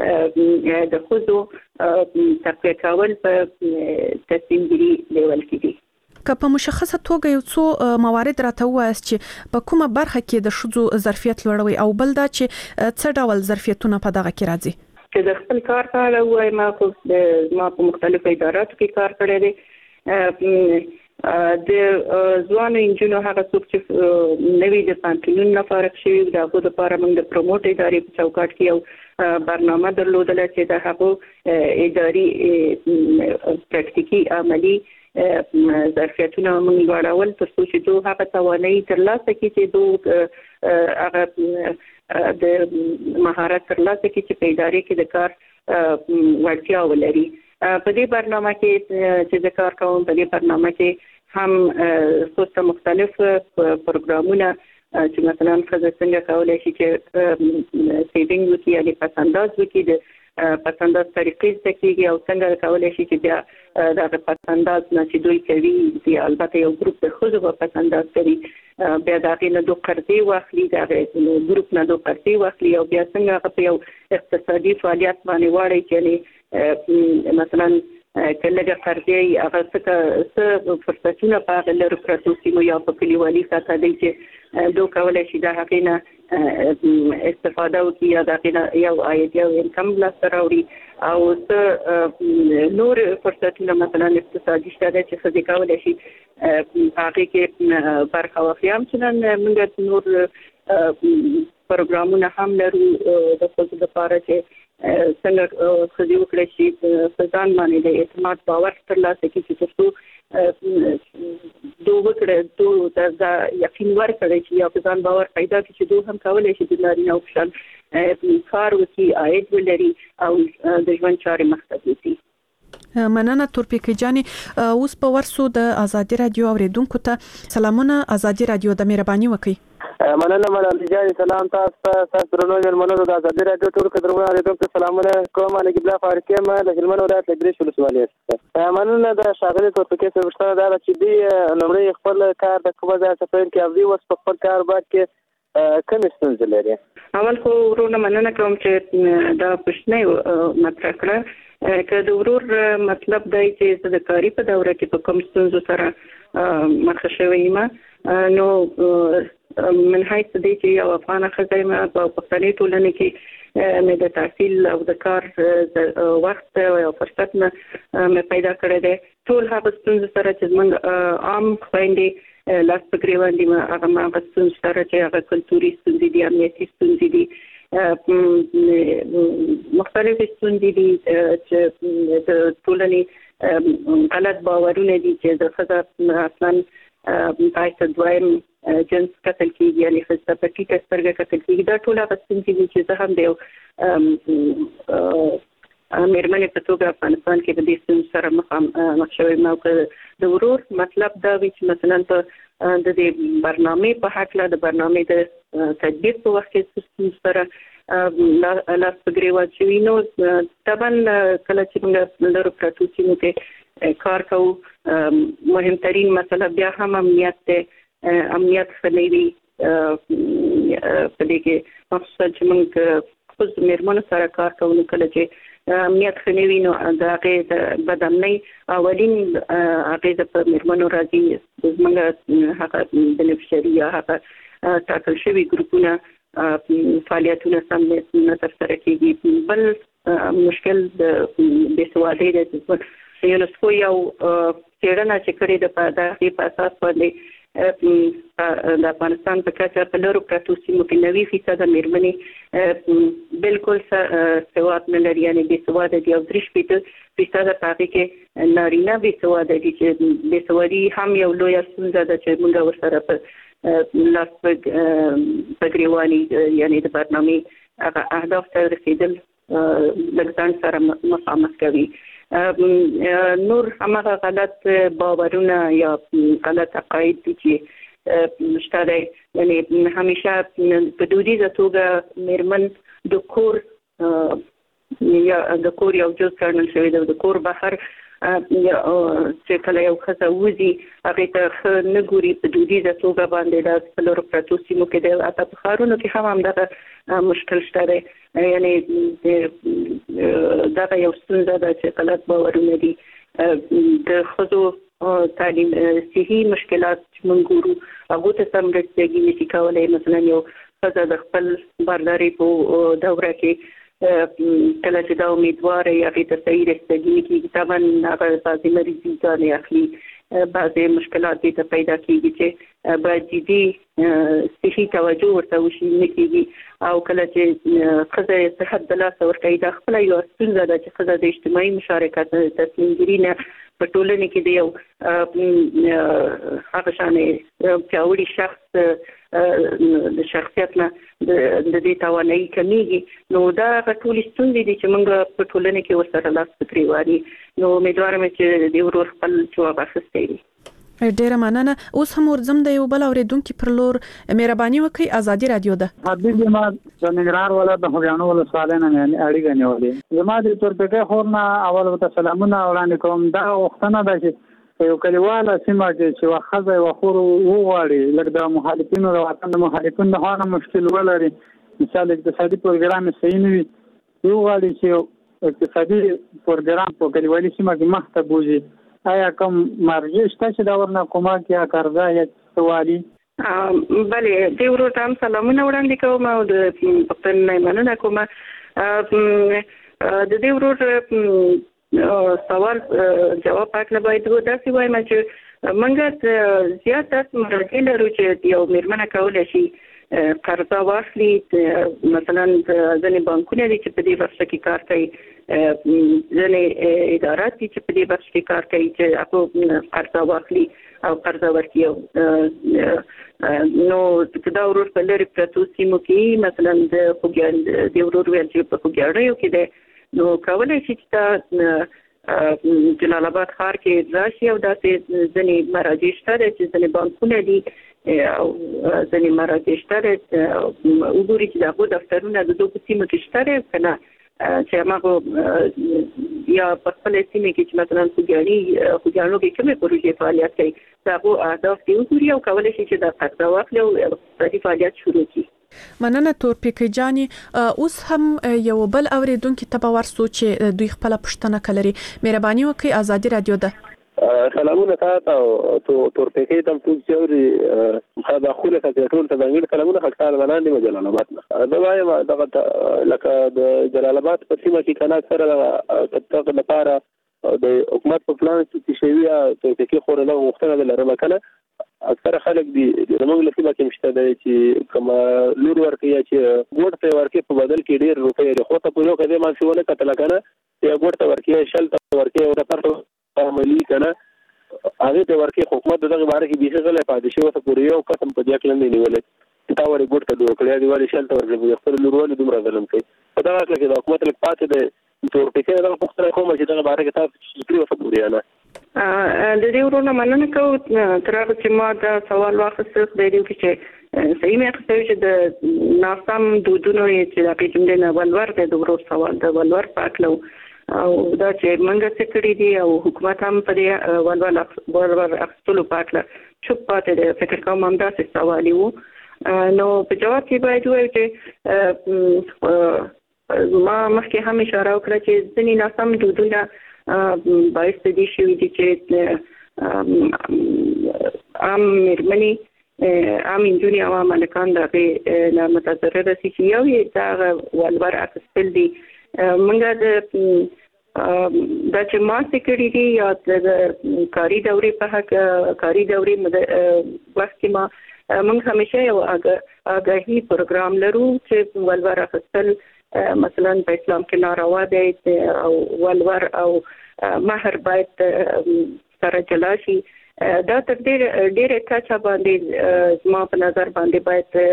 د خزو تقویه کول په تصمیم ګیري لیول کې دي. که په مشخصه توګه یو څو موارد راته وایي چې په کومه برخه کې د شذو ظرفیت لوړوي او بل دا چې څه ډول ظرفیتونه په دغه کې راځي؟ چې د خپل کار په اړه وایي ما خو ما په مختلفو اداراتو کې کار کړی دی. د ځوانو انجونو هغه څوک چې نوی د پانتونون نه فارغ شوي د هغو لپاره موږ د پروموټ ادارې په چوکاټ کې یو برنامه درلودله چې د هغو اداري پریکټیکي عملي ظرفیتونه موږ لوړول تر څو چې دوی هغه توانایي ترلاسه کړي چې دوی هغه د مهارت ترلاسه کړي چې په ادارې کې د کار وړتیا ولري. په دې برنامه کې چې د کار کوم په دې برنامه کې هم څو مختلف پروګرامونه چې مثلا ښځه څنګه کولای شي چې سیوینګ وکړي یا پس انداز وکړي د پس انداز طریقې زده کېږي او څنګه کولای شي چې بیا دغه پس انداز نه چې دوی کوي چې البته یو ګروپ د ښځو به پس انداز کوي بیا د هغې نه دوی قرضې واخلي د هغې ګروپ نه دوی قرضې واخلي او بیا څنګه هغه په یو اقتصادي فعالیت باندې واړوي چې یعنې مثلا که لږه قرضې هغه څه فرصتونه په هغه لرو پرتو سیمو یا په کلیوالي سطحه دی چې دوی کولی شي د هغې نه استفاده وکړي یا د هغې نه یو عاید یو انکم لاسته راوړي او څه نور فرصتونه مثلا اقتصادي شته دی چې ښځې کولی شي په هغې کې برخه واخلي. همچنان موږ نور پروګرامونه هم لرو د ښځو لپاره چې څنګه ښځې وکړی شي په ځان باندې د اعتماد باور ترلاسه کړي چې تر څو دوی وکړي دوی دا یقین ورکړي چې یا په ځان باور پیدا کړي چې دوی هم کولی شي د نارینه او په شان کار وکړي عاید ولري او د ژوند چارې مخته بوځي. مننه تورپیکۍ جانې. اوس په ورسو د ازادي رادیو اوریدونکو ته سلامونه. ازادي رادیو د مهرباني وکړئ. مننه مننه جانې سلام تاسو ته تاسو درنو مېلمنو د ازادي رادیو ټول قدرمنو اوریدونکو ته سلامونه کوم. انا قبله فارق یم د هلمند ولایت له ګریش ولسوالۍ څخه. مننه د شاغلي تورپیکۍ صاحب پوښتنه دا ده چې دوی لومړی خپل کار د کومه ځای څخه پیل کړي او دوی اوس په خپل کار باندې کې کومې ستونزې لري؟ اول خو ورونه مننه کوم چې دا پوښتنه مطرح کړه. که د ورور مطلب دی چې زه د کاري په دوره کې په کوم ستونزو سره مخ شوی یم نو من حیث دی چې یو افغانه ښځه یم په پښتني ټولنې کې مې د تحصیل او د کار وخت او فرصت نه مې پیدا کړی دی. ټول هغه ستونزو سره چې زموږ عام خویندې لاس په ګرېوان دي هغه ما هغه ستونزو سره چې هغه کلتوري ستونزې دي امنیتي ستونزې دي مختلف ستونزې دي چې د ټولنې غلط باورونه دي چې د ښځه اصلا پایسته دویم جنس قتل کېږي یعنې ښځه په ټیټه سترګه قتل کېږي. دا ټول هغه ستونزې دي چې زه هم د یو مېرمنې په توګه افغانستان کې د دې ستونزو سره مخ شوی یم. او که د ورور مطلب دا وي چې مثلا په د دې برنامې په هکله د برنامې د تطبیق په وخت کې ستونزو سره لاس په ګرېوان شوي نو طبعا کله چې موږ لرو پرتو سیمو کې کار کوو مهمترین مسله بیا هم امنیت دی. امنیت ښه نه وي په دې کې مخصوصا چې موږ ښځو مېرمنو سره کار کوو نو کله چې امنیت ښه نه وي نو د هغې د بد امنۍ اولین اغېزه په مېرمنو راځي. زموږ هغه بنفشري یا هغه ټاکل شوي ګروپونه فعالیتونه سم نه ترسره کېږي. بل مشکل د بېسوادۍ دی چې یونسکو یو څېړنه چې کړې ده په هغې په اساس باندې د افغانستان په کچه په لرو پرتو سیمو کې نوي فیصده مېرمنې بالکل سواد نه لري یعنې بېسواده دي او درې شپېته فیصده په هغې کې نارینه بېسواده دي چې بېسوادي هم یو لویه ستونزه ده چې موږ ورسره په لاس په ګرېواني یعنې د برنامې هغه اهداف ته رسېدل لږ ځان سره مخامخ کوي. نور همغه غلط باورونه یا غلط عقاید دي چې شته دی یعنې همیشه په دودیزه توګه مېرمن د کور یا د کور یو جز ګڼل شوی دی. د کور بهر چې کله یو ښځه وځي هغې ته ښه نه ګوري په دودیزه توګه باندې دا په لرو پرتو سیمو کې دی. حتی په ښارونو کې هم همدغه مشکل شته دی یعنې دغه یو ستونزه ده چې غلط باورونه دي. د ښځو تعلیم صحي مشکلات چې موږ ګورو هغو ته سم رسېږي نشي کولی. مثلا یو ښځه د خپل باردارۍ په دوره کې کله چې دا امیدواره یا هغې ته صحیح رسېدګي نه کېږي طبعا هغه بعضې مریضي ځانې اخلي بعضي مشکلات دي پیدا کیږي چې باید جدي صحي توجه ورته وشي نه کیږي او کله چې خزه صحت د لاس ورکړي د خپل یو ستونزه ده چې خزه د اجتماعي مشارکت تصمیمګیری نه په ټولنه کې دی یو هغه شانې پیاوړي شخص د شخصیت نه د دې توانایي کمیږي نو دا ټول ستونزې دي چې موږ په ټولنه کې ورسره لاس پکړی واري نو امیدوارم چې د ورور خپل جواب اخیستی وي. ډیره مننه. اوس هم ورزم د یو بل اوریدونکو پر لور مهرباني وکړئ. ازادي رادیو ده. حبیب ما د نګران ولا د هویانو ولا سوالونه نه اړیږي نیولې. زما د تورپېکه خورنا اول وته سلامونه وړاندې کوم. دا وختونه ده چې یو کلیواله سیمه کې چې واخذ او خور وغواړي لکه د مخالفینو د وطن د مخالفینو د هغه مشکل ولري مثال اقتصادي پروګرام صحیح نه وي یو غواړي چې اقتصادي پروګرام په کلیوالي سیمه کې مخته بوزي آیا کوم مرجع شته چې دا ورنه کومه کې قرضه یا سوالي؟ بله د ورور تام سلامونه وړاندې کوم او د پښتنه مننه کوم. د دې ورور سوال جواب پاتله باید وداسي وایم چې منګه زیاتره مرجع لرو چې یو میرمنه کولای شي قرضه واخلي مثلا ځنې بانکونه دي چې په دې بخش کې کار کوي ځنې ادارات دي چې په دې بخش کې کار کوي چې هغه قرضه واخلي او قرضه ورکړي نو دا ورور په لري پروتو سیمو کې مثلا د خوګیان د ورور ویل چې په خوګیاړیو کې ده نو کولای شي چې جلال آباد ښار کې راشي او داسې ځنې مراجع شته چې ځنې بانکونه دي او ځنې مراجع شته وګوري چې دغه دفترونه د دوه سیمو کې شته کنه چې هغه یا په خپل سیمه کې چې مثلا خوګیاړي خوګیاړو کې کومه پروژې فعالیت کوي دغه اهداف دی وګوري او کولای شي چې د قرضه واخلي او اقتصادي فعالیت شروع کړي. مننه تورپېکه جاني. اوس هم یو بل اوریدونکو ته به ورسو چې دوی خپل پښتنه کلري. مهرباني وکړئ. ازادي رادیو ده. سلامونه تاسو ته تورپېکه تم ټول چې دا خو له ټول ته دغه سلامونه خلک لاندې مجلال آباد نه دا وایم دغه لکه د جلال آباد په سیمه کې کنا سره تطبیق لپاره د حکومت په پلان کې شوی تورپېکه خور له مختلفه لرمه کنه اکثر خلک دي زموږ له سیمه کې مشته دي چې کوم لور ورکړي چې ګوټ ته ورکړي په بدل کې ډیر روپۍ خو ته په یو کې ما څه ونه کتل کنه چې ګوټ ته ورکړي شل ته ورکړي او د پرته عملی کنه هغه ته ورکه حکومت دغه باره کې بیخي غلې پاتې شو ته پوری یو قسم په ځکه لندې نیولې تا وړي ګټه دوه کړې دی وړي شلته ورغلي خپل لورونه دومره ظلم کوي په دغه کې د حکومت لپاره پاتې د تورپېکه دغه پښتنه کومه چې دغه باره کې تاسو چې په پوری نه د دې ورونه مننه کوم تر هغه چې ما دا سوال واخیست د دې چې صحیح مې اخیستل چې د ناسم دودونو چې د پیژندنې نه ولور د ورور سوال د ولور پاکلو او دا چې منګه څه کړی دي او حکومت هم په دې ولول ولول اخستلو پاتله چوپ پاتې د فکر کوم هم دا څه سوال وو نو په جواب کې باید وایي چې ما مخکې هم اشاره وکړه چې ځینې ناسم دودونه باعث دي شوي دي چې عام مېرمنې عام نجونې او عام هلکان د هغې نه متضرره شي چې یو یې دا ولور اخیستل دي منګه د دا چې ما سکړی دي یا د کاری دورې په حق کاری دورې وخت کې ما موږ همیشه یو آگاهي پروګرام لرو چې ولور اخیستل مثلا په اسلام کې ناروا دی او ولور او مہر باید سره جلا شي دا تر ډېر ډېر کچا باندې ما په نظر باندې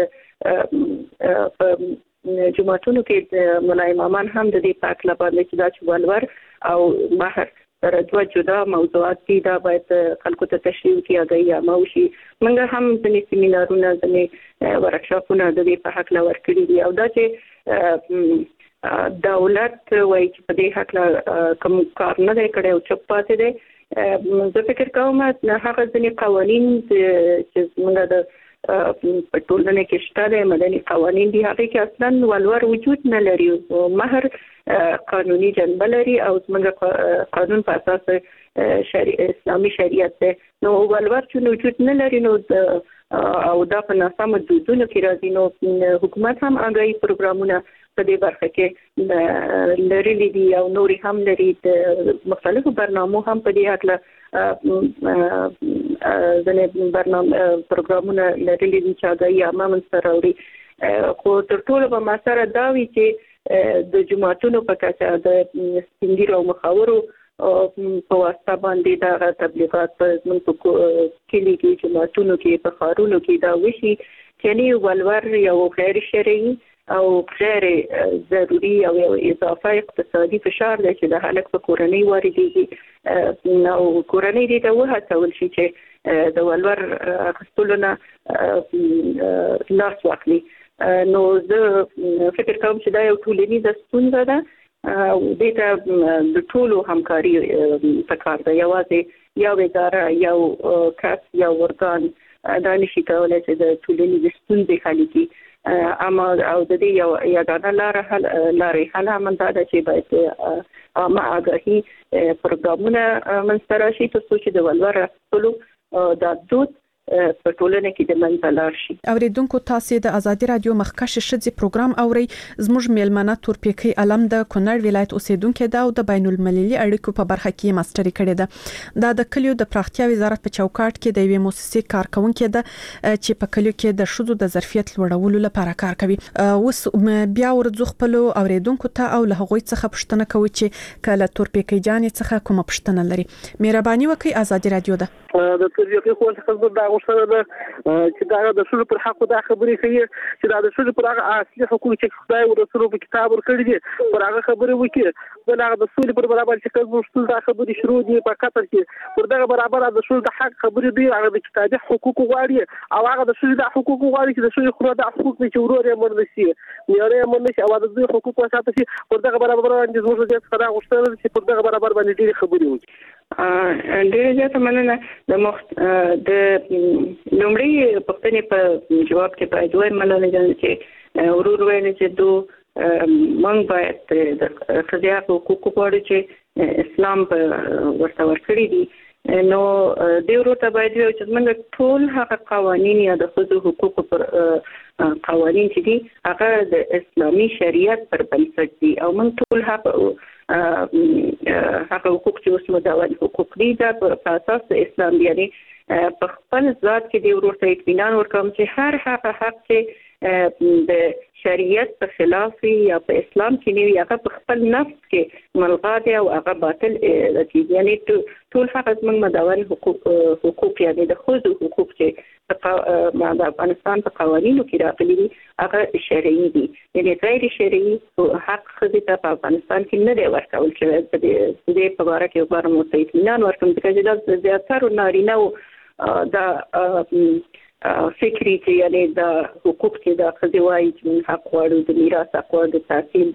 باید په جمعتونو کې مولای امامان هم د دې پاک لپاره چې دا چې ولور او مہر سره دوه جدا موضوعات دي دا باید خلکو ته تشریح کړي آگاهي عامه وشي موږ هم ځینې سیمینارونه ځینې ورکشاپونه د دې په حق لور کړي دي او دا چې دولت وایي چې په دې حق کوم کار نه دی کړی او چوپ پاتې دی زه فکر کوم هغه ځینې قوانین چې موږ د په ټولنه کې شته مدني قوانین دي هغه کې اصلا ولور وجود نه لري او مہر قانوني جنبه لري او موږ قانون په اساس شریعت اسلامي شریعت ده نو ولور چې وجود نه لري نو او دا په ناسمه دودونو کې راځي نو حکومت هم آگاهي پروګرامونه په دې برخه کې لري دي او نوري هم لري د مختلفو برنامو هم په دې اړه ځنې برنامه پروګرامونه لرلي دي چې هغه یا ما من سره وړي خو تر ټولو به ما سره دا وي چې د جماعتونو په کچه د سپینګیرو او مخاورو په واسطه باندې دا تبلیغات په زموږ په کلي کې جماعتونو کې په ښارونو کې دا وشي چې نه ولور یو غیر شرعي او غیر ضروري او یو اضافه اقتصادي فشار دی چې د هلک په کورنۍ واردېږي او کورنۍ دې ته وهڅول شي چې د ولور اخیستلو نه لاس واخلي. نو زه فکر کوم چې دا یو ټولنیزه ستونزه ده او دې ته د ټولو همکاري پکار ده. یوازې یو اداره یو کس یو ورګان دا نشي کولی چې د ټولنیزې ستونزې حل کړي. اما او د دې یو یګانه لاره حل لارې حل همدا ده چې باید عامه آګاهي پروګرامونه منځته راشي تر څو چې د ولور اخیستلو دا دود په ټولنه کې د منځ لار شي. اوریدونکو تاسو د ازادي رادیو مخکش شذې پروګرام اوري. زموږ میلمنه تورپیکی علم د کونړ ولایت اوسیدونکو ده او د بین المللي اړیکو په برخه کې ماستری کړې ده. دا د کلیو د پراختیا وزارت په چوکاټ کې د یوې مؤسسې کارکونکې ده چې په کلیو کې د شذو د ظرفیت لوړولو لپاره کار کوي. اوس بیا ورځو خپل اوریدونکو ته او له هغوی څخه پوښتنه کوي چې کله تورپیکی جانې څخه کومه پوښتنه لري. مهرباني وکړئ ازادي رادیو ده. د ترجیحي خو څه دا غوښتنه ده چې دا د شذو پر حق دا خبرې کوي چې دا د شذو پر هغه اصلي حقوق چې خدای او رسول په کتاب ورکړي دي پر هغه خبرې وکړي. بل هغه د سولې پر برابر چې کوم ټول دا خبرې شروع دي په قطر کې پر دغه برابر د شذو د حق خبرې دي هغه د کتابي حقوق غواړي او هغه د شذو د حقوق غواړي چې د شذو خو د حقوق نه چې ورور یې مرنسي یاره مرنسي او د دوی حقوق وساته شي پر دغه برابر باندې زموږ د خدای غوښتنه چې پر دغه برابر باندې ډېری خبرې وکړي. ډېر زیاته مننه. د مخ د لومړی پښتنې په جواب کې باید وایم مننه چې ورور ویل چې دو موږ باید د ښځې حقوق غواړو چې اسلام ورته ورکړي دي. نو د ورور ته باید ویل چې موږ ټول هغه قوانین یا د ښځو حقوق پر قوانین چې دي هغه د اسلامي شریعت پر بنسټ دي او موږ ټول هغه هغه حقوق چې اوس مدون حقوق دي دا په اساس د اسلام یعنی په خپل ذات کې دی ورته اطمینان ورکوم چې هر هغه حق چې د شریعت په خلاف یا په اسلام کې نه هغه په خپل نفس کې ملغا دی او هغه باطل دی. یعنی ټول هغه زموږ مدون حقوق حقوق یعنی د ښځو حقوق چې د افغانستان په قوانینو کې راغلي دي هغه شرعي دي. یعنی غیر شرعي حق ښځې ته په افغانستان کې نه دی ورکول شوی. د دې په اړه کې غواړم ورته اطمینان ورکړم چې دا زیاتره نارینه دا فکری چې یعنی د حقوق چې د ښځې وایي چې حق غواړو د میراث حق غواړو د تحصیل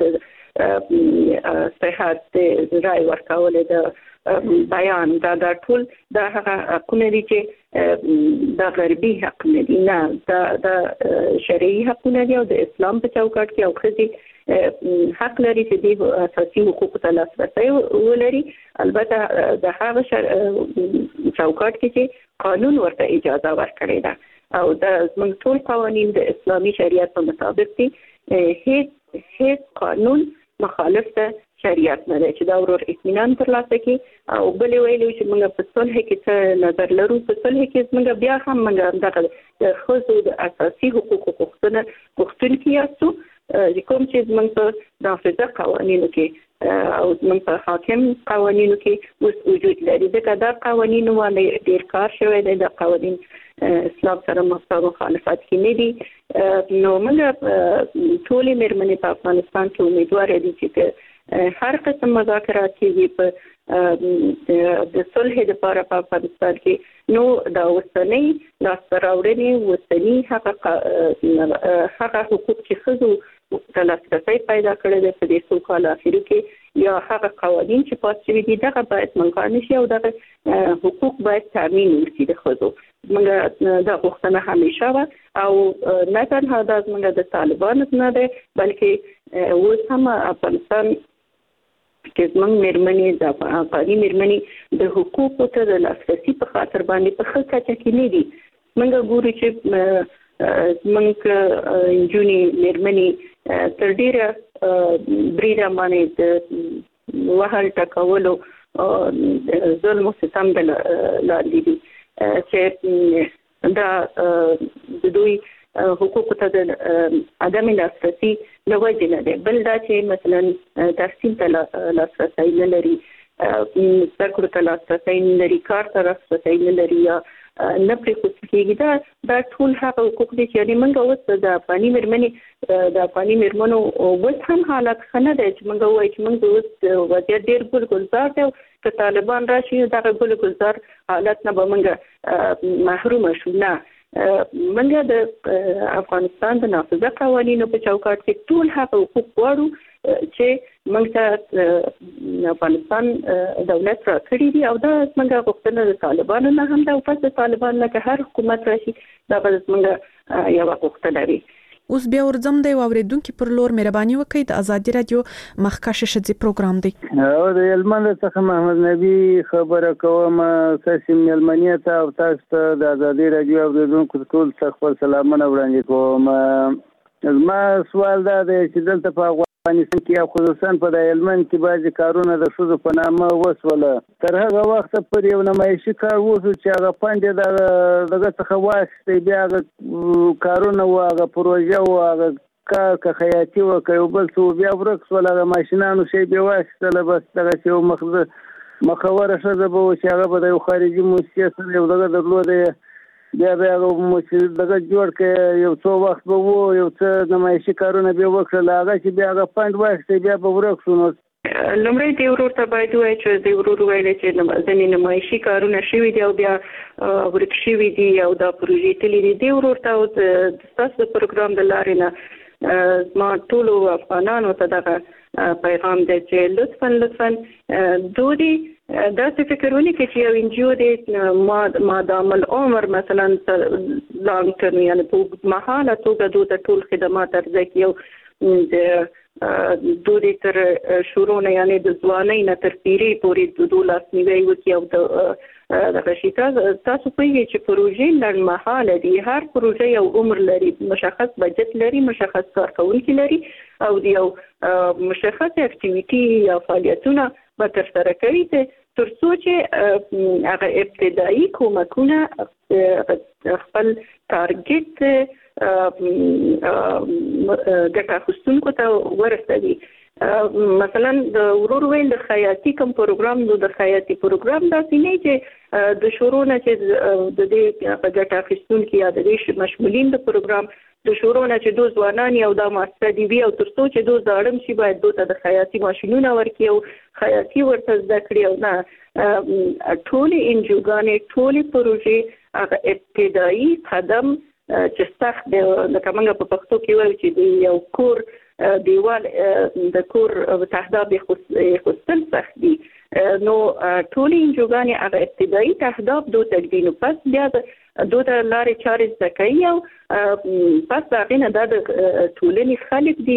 د صحت د رای ورکول د بیان دا د ټول د هغه حقونه دي چې د غربي حق نه دي نه د د شرعي حقونه دي او د اسلام په چوکاټ کې او ښځې حق لري چې د اساسي حقوقو ته لاسرسی ولري. البته د هغه چوکاټ کې چې قانون ورته اجازه ورکړې ده او د زموږ ټول قوانین د اسلامي شریعت په مطابق دي. هیڅ هیڅ قانون مخالف د شریعت نه دی چې دا ورور اطمینان ترلاسه کړي. او بل ویلو چې موږ په صلح کې څه نظر لرو په صلح کې موږ بیا هم موږ دغه د ښځو د اساسي حقوقو غوښتنه غوښتونکي یاستو چې کوم چې موږ په نافذه قوانینو کې او موږ په حاکم قوانینو کې اوس وجود لري. ځکه دا قوانینو باندې ډېر کار شوی دی. د قوانین اسلام سره مخالفت کې نه دي. نو موږ ټولې مېرمنې په افغانستان کې امیدواره دي چې هر قسم مذاکرات کېږي په د صلح لپاره په افغانستان کې نو دا اوسنۍ لاسته راوړنې اوسني هغه هغه حقوق چې ښځو ته لاسرسی پیدا کړی دی په دې څو کالو اخرو کې یا هغه قوانین چې پاس شوي دي دغه باید منقار نه شي او دغه حقوق باید تامین وشي د ښځو. موږ دا غوښتنه همیشه وه او نه تنها دا زموږ د طالبانو نه دی بلکې اوس هم افغانستان کې زموږ مېرمنې د افغاني مېرمنې د حقوقو ته د لاسرسي په خاطر باندې په ښه کچه کې نه دي. موږ ګورو چې زموږ نجونې مېرمنې تر ډېره بریده باندې د وهل ټکولو ظلم او ستم د لاندې دي چې دا د دوی حقوق ته د عدم لاسرسي لوجه نه ده، بل دا چې مثلا تحصیل ته لاسرسي نه لري، ذکر ته لاسرسي نه لري، کار ته لاسرسي نه لري یا نه پرې خوشکېږي. دا دا ټول هغه حقوق دي چې یعنې موږ اوس د افغاني مېرمنې د افغاني مېرمنو اوس هم حالت ښه نه دی چې موږ ووایو چې موږ اوس وضعیت ډېر ګل ګلزار دی او که طالبان راشي دغه ګل ګلزار حالت نه به موږ محرومه شو. نه، موږ د افغانستان د نافذه قوانینو په چوکاټ کې ټول هغه حقوق غواړو چې موږ ته افغانستان دولت را کړی دي او دا موږ غوښتنه د طالبانو نه هم ده او پس د طالبان نه که هر حکومت راشي دا به موږ یو غوښتنه وي. اوس بیا ورځم دی واوریدونکو پر لور مهرباني وکړئ. د ازادي رادیو مخکښ ښځې پروګرام دی او د هلمند څخه محمد نبی خبره کوم. تاسو مېلمنې ته او تاسو ته د ازادي رادیو اوریدونکو ټول څخه خپل سلامونه وړاندې کوم. زما سوال دا دی چې دلته په افغانستان کې خصوصا په د هلمند کې بعضې کارونه د ښځو په نامه وسوله. تر هغه وخته پورې یو نمایشي کار وشو چې هغه فنډ یې د دغه څخه واخیستی، بیا هغه کارونه و، هغه پروژه و، هغه کار که خیاطي و که یو بل څه و، بیا ورک شول هغه ماشینانو شی بیا واخیستله. بس دغسې یو مخوره ښځه به و چې هغه به د یو خارجي موسسې سره یو دغه درلوده، بیا به هغه دغه جوړ کړې، یو څو وخت به و، یو څه نمایشي کارونه بیا وکړل، هغه چې بیا هغه فنډ واخیستی بیا به ورک شو. نو لومړی دې ورور ته باید ووایي چې دې ورور وویلی چې ځینې نمایشي کارونه شوي دي او بیا ورک شوي دي او دا پروژې تللي دي. دې ورور ته او ستاسو د پروګرام د لارې نه زما ټولو افغانانو ته دغه پیغام دی چې لطفا لطفا دوی داسې فکر ونه کړي چې یو انجیو دی مادام العمر مثلا لانګ ټرم یعنې په اوږدمهاله توګه دوی ته ټول خدمات عرضه کړي او د دوی تر شروع نه یعنې د ځوانۍ نه تر پیرۍ پورې د دوی لاسنیوی وکړي او د دغه شي. تاسو پوهېږئ چې پروژې لنډمهاله دي، هر پروژه یو عمر لري، مشخص بجټ لري، مشخص کارکوونکي لري او د یو مشخص اکټیویټي یا فعالیتونه به ترسره کوي تر څو چې هغه ابتدایي کومکونه خپل ټارګټ ګټه اخیستونکو ته ورسوي. مثلا د ورور ویل د خیاطي کوم پروګرام نو د خیاطي پروګرام داسې نه چې د شروع نه چې د دې په ګټه اخیستونکي یا د دې مشمولین د پروګرام د شروع نه چې دوی ځوانان یو د ماستر وي او تر څو چې دوی زاړم شي باید دوی ته د خیاطي ماشینونه ورکړي او خیاطي ورته زده کړي او نه ټولې انجوګانې ټولې پروژې هغه ابتدایي قدم چې سخت دی، لکه موږ په پښتو کې وایو چې د یو کور دیوال د کور تهداب خستل سخت دي. نو ټولې انجوګانې هغه ابتدایي تهداب دوی ته ږدي، نو پس بیا دوی ته لارې چارې زده کوي او پس د هغې نه دا د ټولنې خلک دي،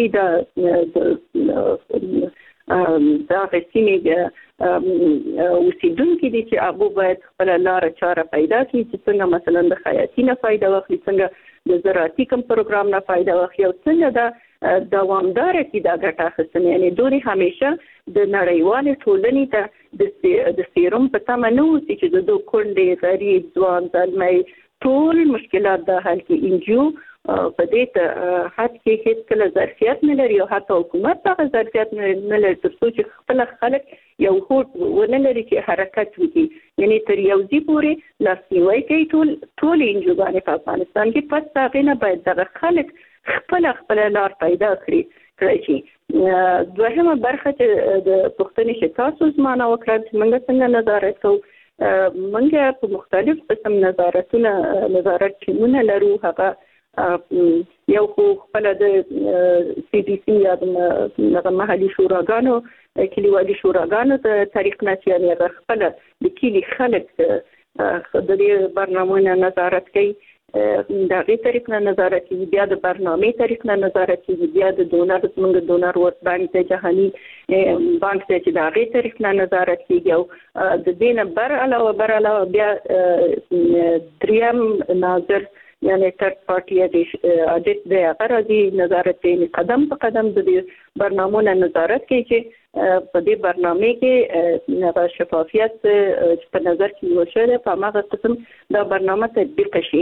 د هغې سیمې اوسیدونکي دي چې هغوی باید خپله لاره چاره پیدا کړي چې څنګه مثلا د خیاطي نه فایده واخلي، څنګه د زراعتي کوم پروګرام نه فایده واخلي او څنګه دا دوامداره کړي دا ګټه اخیستنه. یعنې دوی همیشه د نړیوالې ټولنې ته د سیروم په تمه نه اوسي چې د دوی کونډې، غریب، ځوان، زلمی ټول مشکلات د حل کې انجیو په دې ته حد کې هیڅ کله ظرفیت نه لري او حتی حکومت دغه ظرفیت نه لري تر څو چې خپل خلک یو هوډ ونه لري چې حرکت وکړي. یعنې تر یو ځای پورې لاسنیوی کوي ټول ټولې انجوګانې په افغانستان کې، پس د هغې نه باید دغه خلک خپله خپله لار پیدا کړي کړی شي. دوهمه برخه چې د پوښتنې چې تاسو زما نه وکړه چې موږ څنګه نظارت کوو، موږ په مختلف قسم نظارتونه نظارت ټیمونه لرو. هغه یو خو خپله د سی ډي سی یا د محلي شوراګانو کلیوالي شوراګانو د طریق نه چې یعنې هغه خپله د کلي خلک د دې برنامو نه نظارت کوي، د هغې طریق نه نظارت کېږي، بیا د برنامې طریق نه نظارت کېږي، بیا د ډونر زموږ ډونر ورلډ بانک دی، جهاني بانک دی چې د هغې طریق نه نظارت کېږي او د دې نه بر علاوه بر علاوه بیا دریم ناظر یعنی ترد پارټي اډیټ دی هغه راځي نظارت کوي، قدم په قدم د دې برنامو نه نظارت کوي چې په دې برنامه کې شفافیت په نظر کې نیول شوی په هغه قسم دا برنامه تطبیق شي.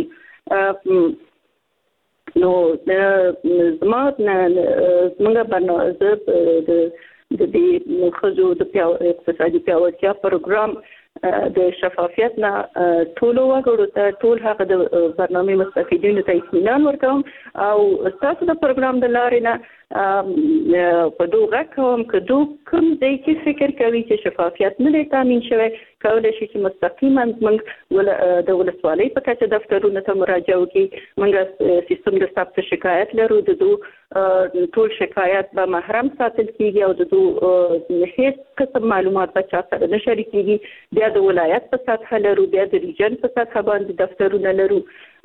نو زما زموږ برنامه د د دې خزو د اقتصادي پیاوړتیا پروګرام د شفافیت نه ټول وګړو ته ټول هغه د برنامه مستفیدینو ته اطمینان ورکوم او تاسو د پروګرام د لارې نه په دوه کوم کدو کوم ځای کې فکر کوي چې شفافیت نه تامین شوی کولای شي چې مستقیما موږ ول د ولسوالۍ په کچه دفترونو ته مراجعه وکړي. موږ سیستم د ثبت شکایت لرو د دوه ټول شکایت به محرم ساتل کیږي او د دوه هیڅ قسم معلومات به چا سره نه شریکيږي. بیا د ولایت په سطح لرو بیا د ریجن په سطح باندې دفترونه لرو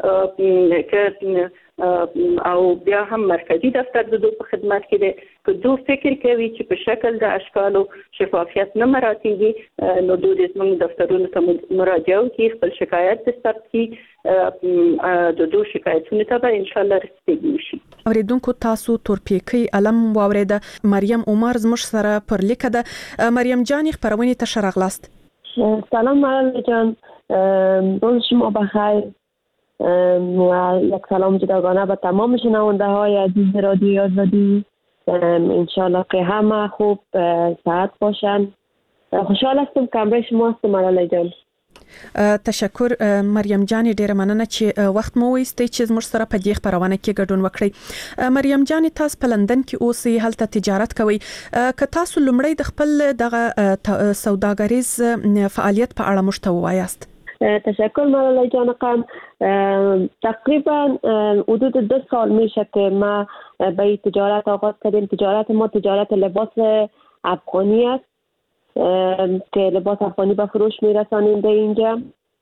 او بیا هم مرکزی دفتر د دوه په خدمت کې دی. که دوه فکر کوي چې په شکل د اشکالو شفافیت نه مراتیږي نو دوی د زموږ دفترونو ته مراجعه وکړي خپل شکایت ثبت کړي د دوه شکایتونو ته به ان شاء الله رسیدګي شي. اوریدونکو تاسو تورپیکی علم واوریده. مریم عمر زموږ سره پر لیکه ده. مریم جان خبرونه ته شرغلاست. سلام مریم جان، روز شما بخیر و یک سلام جداگانه به تمام شنونده های عزیز رادیو آزادی. انشالله که همه خوب صحت باشن. خوشحال هستم که همراه شما هستم مریم جان. تشکر مریم جان، ډیره مننه چې وخت مو وایستئ چې زموږ سره په دې خبرونه کې ګډون وکړئ. مریم جان، تاسو په لندن کې اوسئ، هلته تجارت کوئ. که تاسو لومړی د خپل دغه سوداګریز فعالیت په اړه موږ ته ووایاست. تشکر مریم جان خان. تقریبا حدود دو سال میشه که ما به تجارت آغاز کردیم. تجارت ما تجارت لباس افغانی است که لباس افغانی به فروش میرسانیم به اینجا.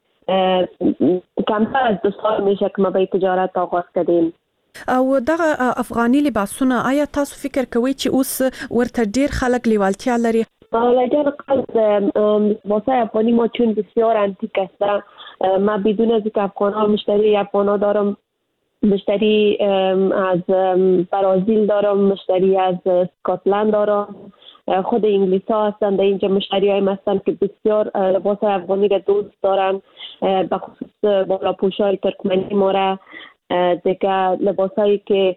کمتر از دو سال میشه که ما به تجارت آغاز کردیم. او دغه افغانی لباسونه آیا تاسو فکر کوئ چې اوس ورته ډیر خلک لیوالتیا لري؟ لجان قلب لباس افغانی ما چون بسیار انتیک است، ما بدون از که افغان ها مشتری افغان ها دارم، مشتری از برازیل دارم، مشتری از اسکاتلند دارم، خود انگلیس ها هستن در اینجا مشتری های هستن که بسیار لباس افغانی را دوست دارن، به خصوص بالا پوش های ترکمنی ما را دیگه لباس هایی که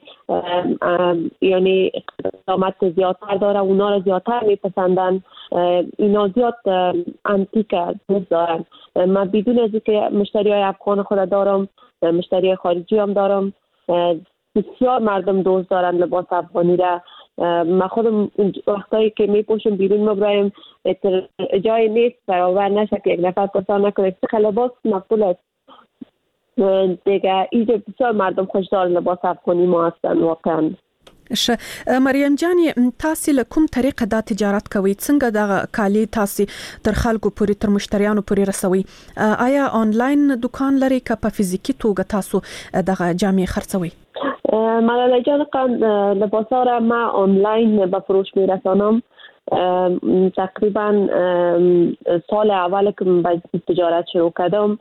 یعنی قیمت زیادتر داره اونا را زیادتر میپسندن. اینا زیاد انتیک دوست دارن. من بدون از که مشتری های افغان خود دارم، مشتری خارجی هم دارم، بسیار مردم دوست دارن لباس افغانی را. ما خودم وقتایی که میپوشم بیرون مبرایم جای نیست برابر نشه که یک نفر پرسان نکنه چه لباس مقبول است. دیگه اینجا بسیار مردم خوشدار لباس افغانی ما هستن واقعا. ش مریم جان، تاسو له کوم طریقه دا تجارت کوئ؟ څنګه دا کالی تاسو تر خلکو پورې تر مشتریانو پورې رسوي؟ آیا آنلاین دکان لري که په فزیکی توګه تاسو دغه جامې خرڅوي؟ ملاله جان قان لباسا را ما آنلاین به فروش میرسانم. تقریبا سال اول که به تجارت شروع کردم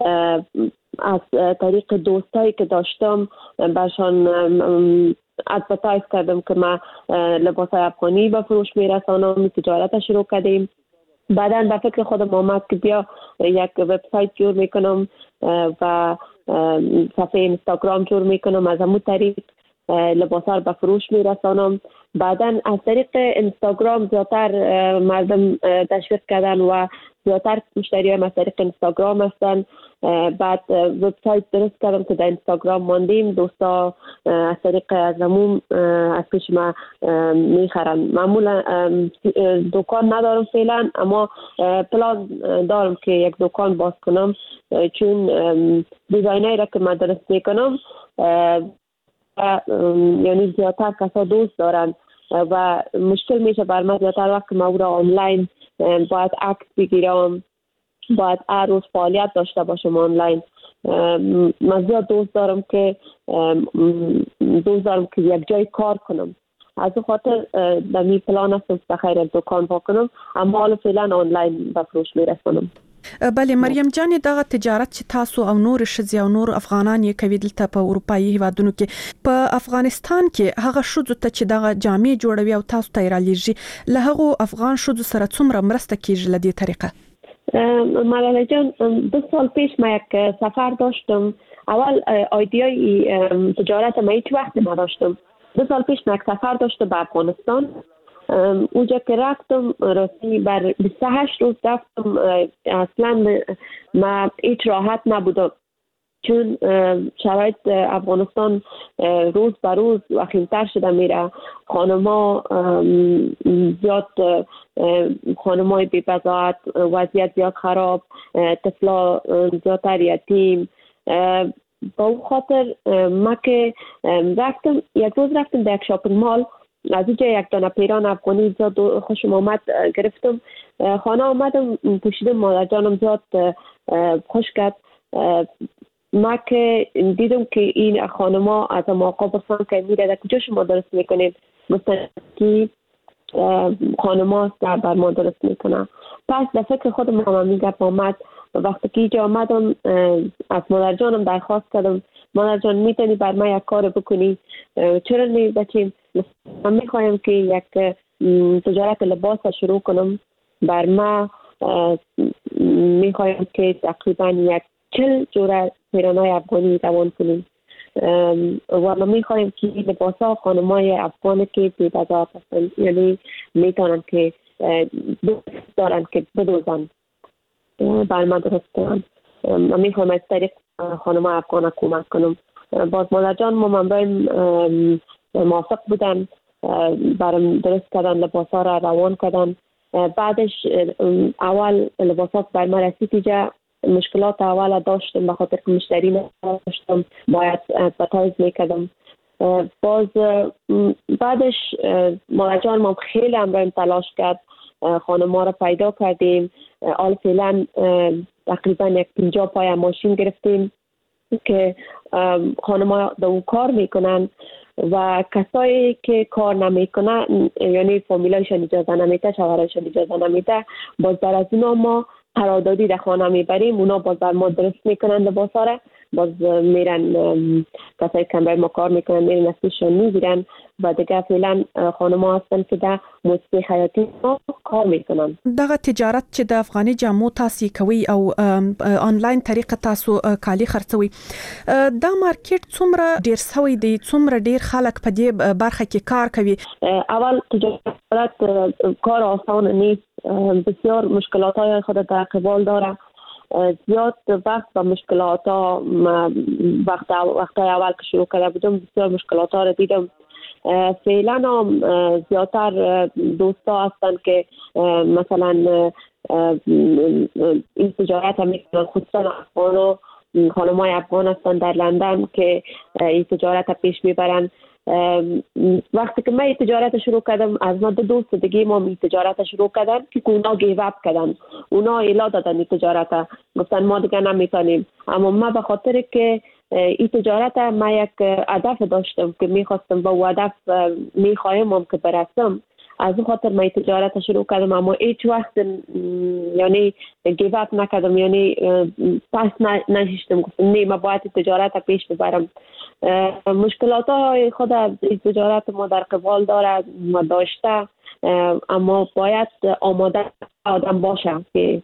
از طریق دوستایی که داشتم برشان ادورتایز کردم که ما لباس افغانی به فروش میرسانم، تجارت شروع کردیم. بعدا به فکر خودم آمد که بیا یک وبسایت جور میکنم و صفحه اینستاگرام جور میکنم، از همون طریق لباس ها رو به فروش میرسانم. بعدا از طریق اینستاگرام زیادتر مردم تشویق کردن و زیادتر مشتری های از طریق اینستاگرام هستن. بعد وبسایت درست کردم که در اینستاگرام ماندیم، دوستا از طریق از همون از پیش ما میخرن. معمولا دکان ندارم فعلا، اما پلان دارم که یک دکان باز کنم، چون دیزاینایی را که من درست میکنم یعنی زیادتر کسا دوست دارن و مشکل میشه بر من زیادتر وقت ما او را آنلاین باید عکس بگیرم، باید هر روز فعالیت داشته باشم آنلاین. من زیاد دوست دارم که دوست دارم که یک جای کار کنم، از این خاطر در می پلان هستم بخیر دکان با کنم، اما حالا فعلا آنلاین به فروش میرسونم. بله مریم جان، دغه تجارت چې تاسو او نور شذ او نور افغانان یې کوي دلته په اروپאי هیوادونو کې، په افغانستان کې هغه شذ ته چې دغه جامې جوړوي او تاسو ته رالیږي، له هغه افغان شذ سره څومره مرسته کیږي لدې طریقه؟ ملاله جان، دو سال پیش ما یک سفر داشتم. اول ایده‌ای تجارت ما هیچ وقت نداشتم. دو سال پیش ما یک سفر داشتم به افغانستان. اونجا که رفتم راستی بر بیست و هشت روز رفتم، اصلا ما هیچ راحت نبودم چون شرایط افغانستان روز به روز وخیمتر شده میره. خانما زیاد خانمای بی بضاعت، وضعیت زیاد خراب، طفلا زیادتر یتیم. با اون خاطر ما که رفتم یک روز رفتم به یک شاپینگ مال، از اینجا یک دانه پیران افغانی زیاد خوشم آمد گرفتم. خانه آمدم پوشیدم، مادر جانم زیاد خوش کرد. ما که دیدم که این خانما از آقا بسان که میره در کجا شما درست میکنید؟ گفتن که خانما در بر ما درست میکنه. پس در فکر خودم هم میگم آمد. وقتی که اینجا آمدم از مادر جانم درخواست کردم، مادر جان میتونی بر ما یک کار بکنی؟ چرا نمی بچیم؟ من میخوایم که یک تجارت لباس شروع کنم. بر ما میخوایم که تقریبا یک چل جوره پیرانای افغانی روان کنیم و ما میخوایم که لباس ها خانمای افغانی که بی بضاعت هستند، یعنی میتونن که دوست دارن که بدوزن بر ما درست کنن. ما میخوایم از طریق خانمای افغان کمک کنم. باز مادر جان ما منبعیم موافق بودن، برام درست کردن، لباس ها را روان کردن. بعدش اول لباس ها بر ما رسید اینجا، مشکلات اول داشتم به خاطر که مشتری نداشتم، باید ادورتایز میکردم. باز بعدش مادر جان ما خیلی امرایم تلاش کرد، خانما را پیدا کردیم. حال فعلا تقریبا یک پنجاه پای ماشین گرفتیم که خانما در اون کار میکنن و کسایی که کار نمیکنن، یعنی فامیلایشان اجازه نمیده، شوهرشان اجازه نمیده، باز در از اونا ما قراردادی در خانه میبریم. اونا باز بر ما درست میکنن لباسا را، باز میرن کسایی که برای ما کار میکنن میرن اسمشون میگیرن و دیگه فعلا خانما هستن که در موسیقی حیاتی ما کار میکنن. دغه تجارت چې د افغاني جامو تاسو کوي او آنلاین طریقه تاسو کالی خرڅوي، دا مارکیټ څومره ډیر سوی دی؟ څومره ډیر خلک په دې برخه کې کار کوي؟ اول تجارت کار آسان نیست، بسیار مشکلات های خود در قبال داره. زیاد وقت و مشکلات ها وقت وقت اول که شروع کرده بودم بسیار مشکلات ها رو دیدم. فعلا هم زیادتر دوستا هستن که مثلا این تجارت هم میکنن، خصوصا افغان و خانمای افغان هستن در لندن که این تجارت پیش میبرن. وقتی که من تجارت شروع کردم، از ما دو دوست دیگه ما این تجارت شروع کردن که اونا گیو اپ کردن، اونا اعلام دادن این تجارت، گفتن ما دیگه نمیتونیم. اما ما به خاطر که این تجارت ما یک هدف داشتم که میخواستم با او هدف میخوایم هم که برسم، از اون خاطر من تجارت شروع کردم. اما هیچ وقت یعنی گیو اپ نکردم، یعنی پس نشیشتم، گفتم نه ما باید تجارت پیش ببرم. مشکلات های خود از تجارت ما در قبال داره ما داشته، اما باید آماده آدم باشه که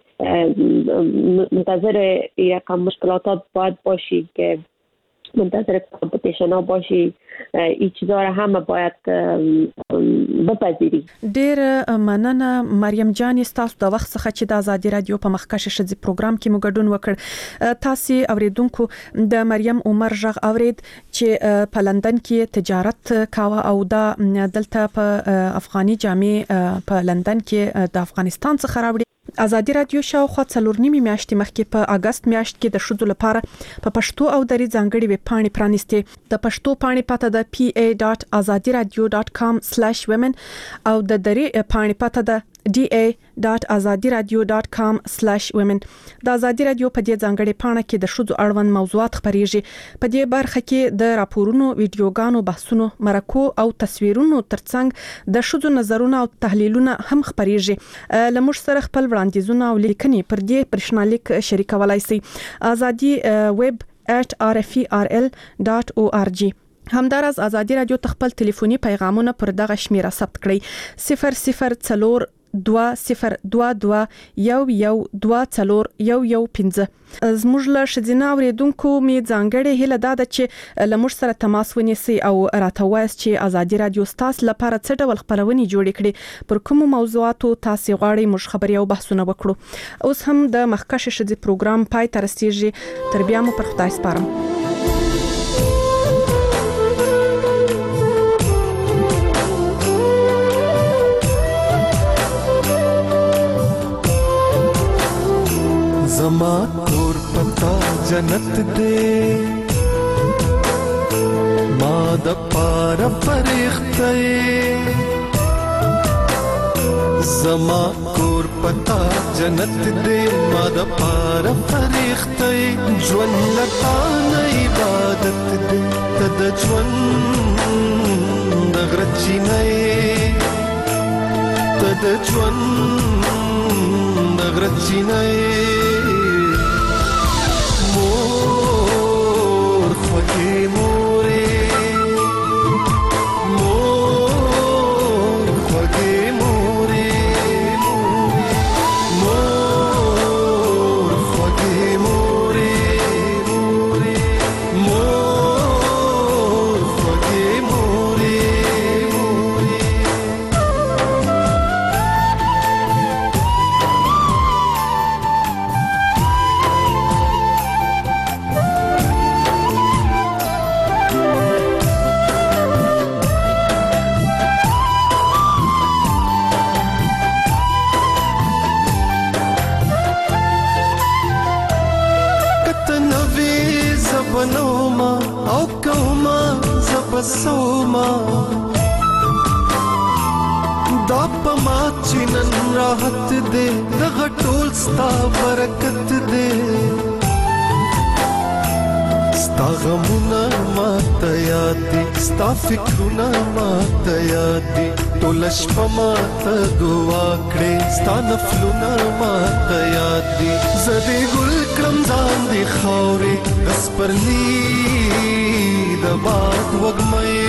منتظر رقم مشکلات باید باشی، که منتظر کمپیتیشن ها باشی. این چیزا را هم باید بپذیری. ډیر مننه مریم جان، تاسو د وخت څخه چې د آزادي رادیو په مخکښ شذي پروګرام کې مو ګډون وکړ. تاسو اوریدونکو د مریم عمر ژغ اورید چې په لندن کې تجارت کاوه او دا دلته په افغاني جامې په لندن کې د افغانستان څخه راوړي. آزادي رادیو شاوخوا څلور نیمې میاشتې مخکې په اگست میاشت کې د ښځو لپاره په پښتو او دري ځانګړي ویب پاڼې پرانیستې. د پښتو پاڼې پته ده پی ای ډاټ azadiradio ډاټ کام سلیش ویمن او د دري پاڼې پته ده ډي اي ډاټ ازادي رادیو ډاٹ کام سلیش وومن. د ازادي رادیو په دې ځانګړي پاڼه کې د ښځو اړوند موضوعات خبريږي. په دې برخه کې د راپورونو، ویډیوګانو، بحثونو، مرکو او تصویرونو ترڅنګ د ښځو نظرونه او تحلیلونه هم خبريږي. لمر سره خپل وړاندیزونه او لیکنې پر دې پرشنالیک شریکولای شي. ازادي ویب at r f e r l dot org. همدارس ازادي رادیو تخپل ټلیفوني پیغامونه پر دغه شمیره ثبت کړئ: صفر صفر څلور دوه صفر دوه دوه یو یو دوه څلور یو یو پنځه. زموږ له ښځینه اوریدونکو می ځانګړې هیله ده چې لمر سره تماس ونیسي او راته وایي چې ازادي رادیو ستاسو لپاره څه ډول خبرونه جوړ کړي، پر کوم موضوعاتو تاسو غواړئ موږ خبري او بحثونه وکړو. اوس هم د مخکښ ښځې پروګرام پای ته رسیږي. تر بیا مو پر خدای سپارم. زما کور پتا جنت دے ما د پار فرښتې، زما کور پتا جنت دے ما د پار فرښتې، ژوند لتا نه عبادت دے تد ژوند د غرچی نه تد ژوند د غرچی نه مور خوږې مورې مور خوږې مورې مور خوږې مورې مور خوږې مورې بنوما او کوما زبسوما دا پما چنن راحت دے دغه ټول ستا برکت دے ستا غمونه ماته یاد دي ستا فکرونه ماته یاد دي ټول شپه ماته دعا کړې ستا نفلونه ماته یاد دي زه دې ګل کړم ځان دې خاورې د سپرلي د باد وږمې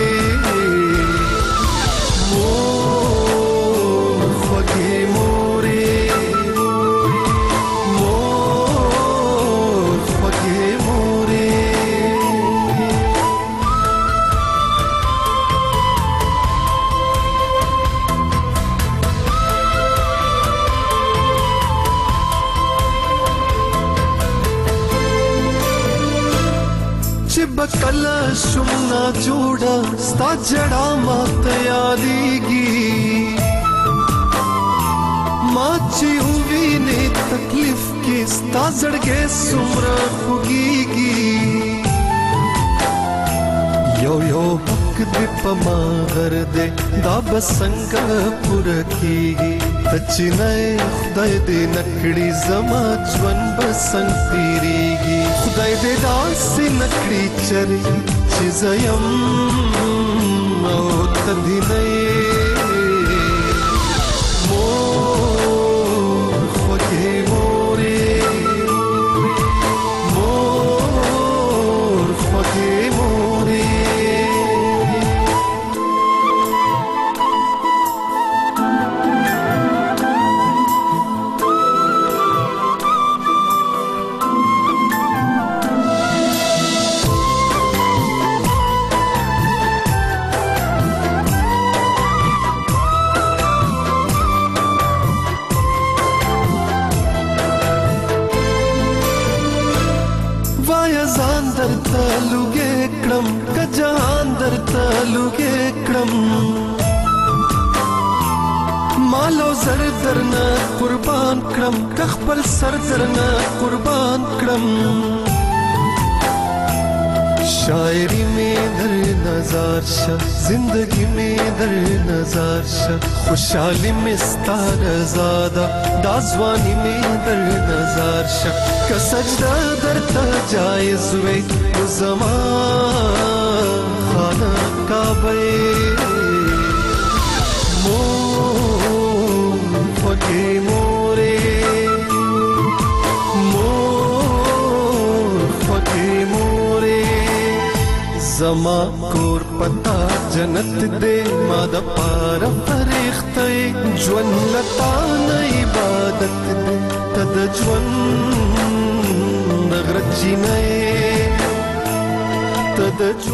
مور خوږې مورې مور خوږې مورې بکلا شمنا جوڑا ستا جڑا مات یادیگی ماچی ہوئی نے تکلیف کی ستا زڑگے سمرا خوگیگی یو یو حق دی پما غر دے دا بسنگ پورا کیگی تچی نئے خدای دے نکڑی زما جون بسنگ تیریگی خدای دے دا سی نکڑی چری چیزایم او تدھی نئے مور خوگے مورے مور خوگے مورے لوګې کړم کجان درته لوګې کړم مالو زر درنه قربان کړم خپل سر درنه قربان کړم शायरी में दर नजार शा जिंदगी में दर नजार शा खुशहाली में स्तार ज़ादा दाजवानी में दर नजार शा का सजदा दर ता जायज़ वे ज़मान खाना काबे मोर फके मोरे मोर फके मोरे जमा कोर पता जन्नत दे माद पार फरिख्ते ज्वन लता न इबादत दे तद ज्वन नगरची नए तद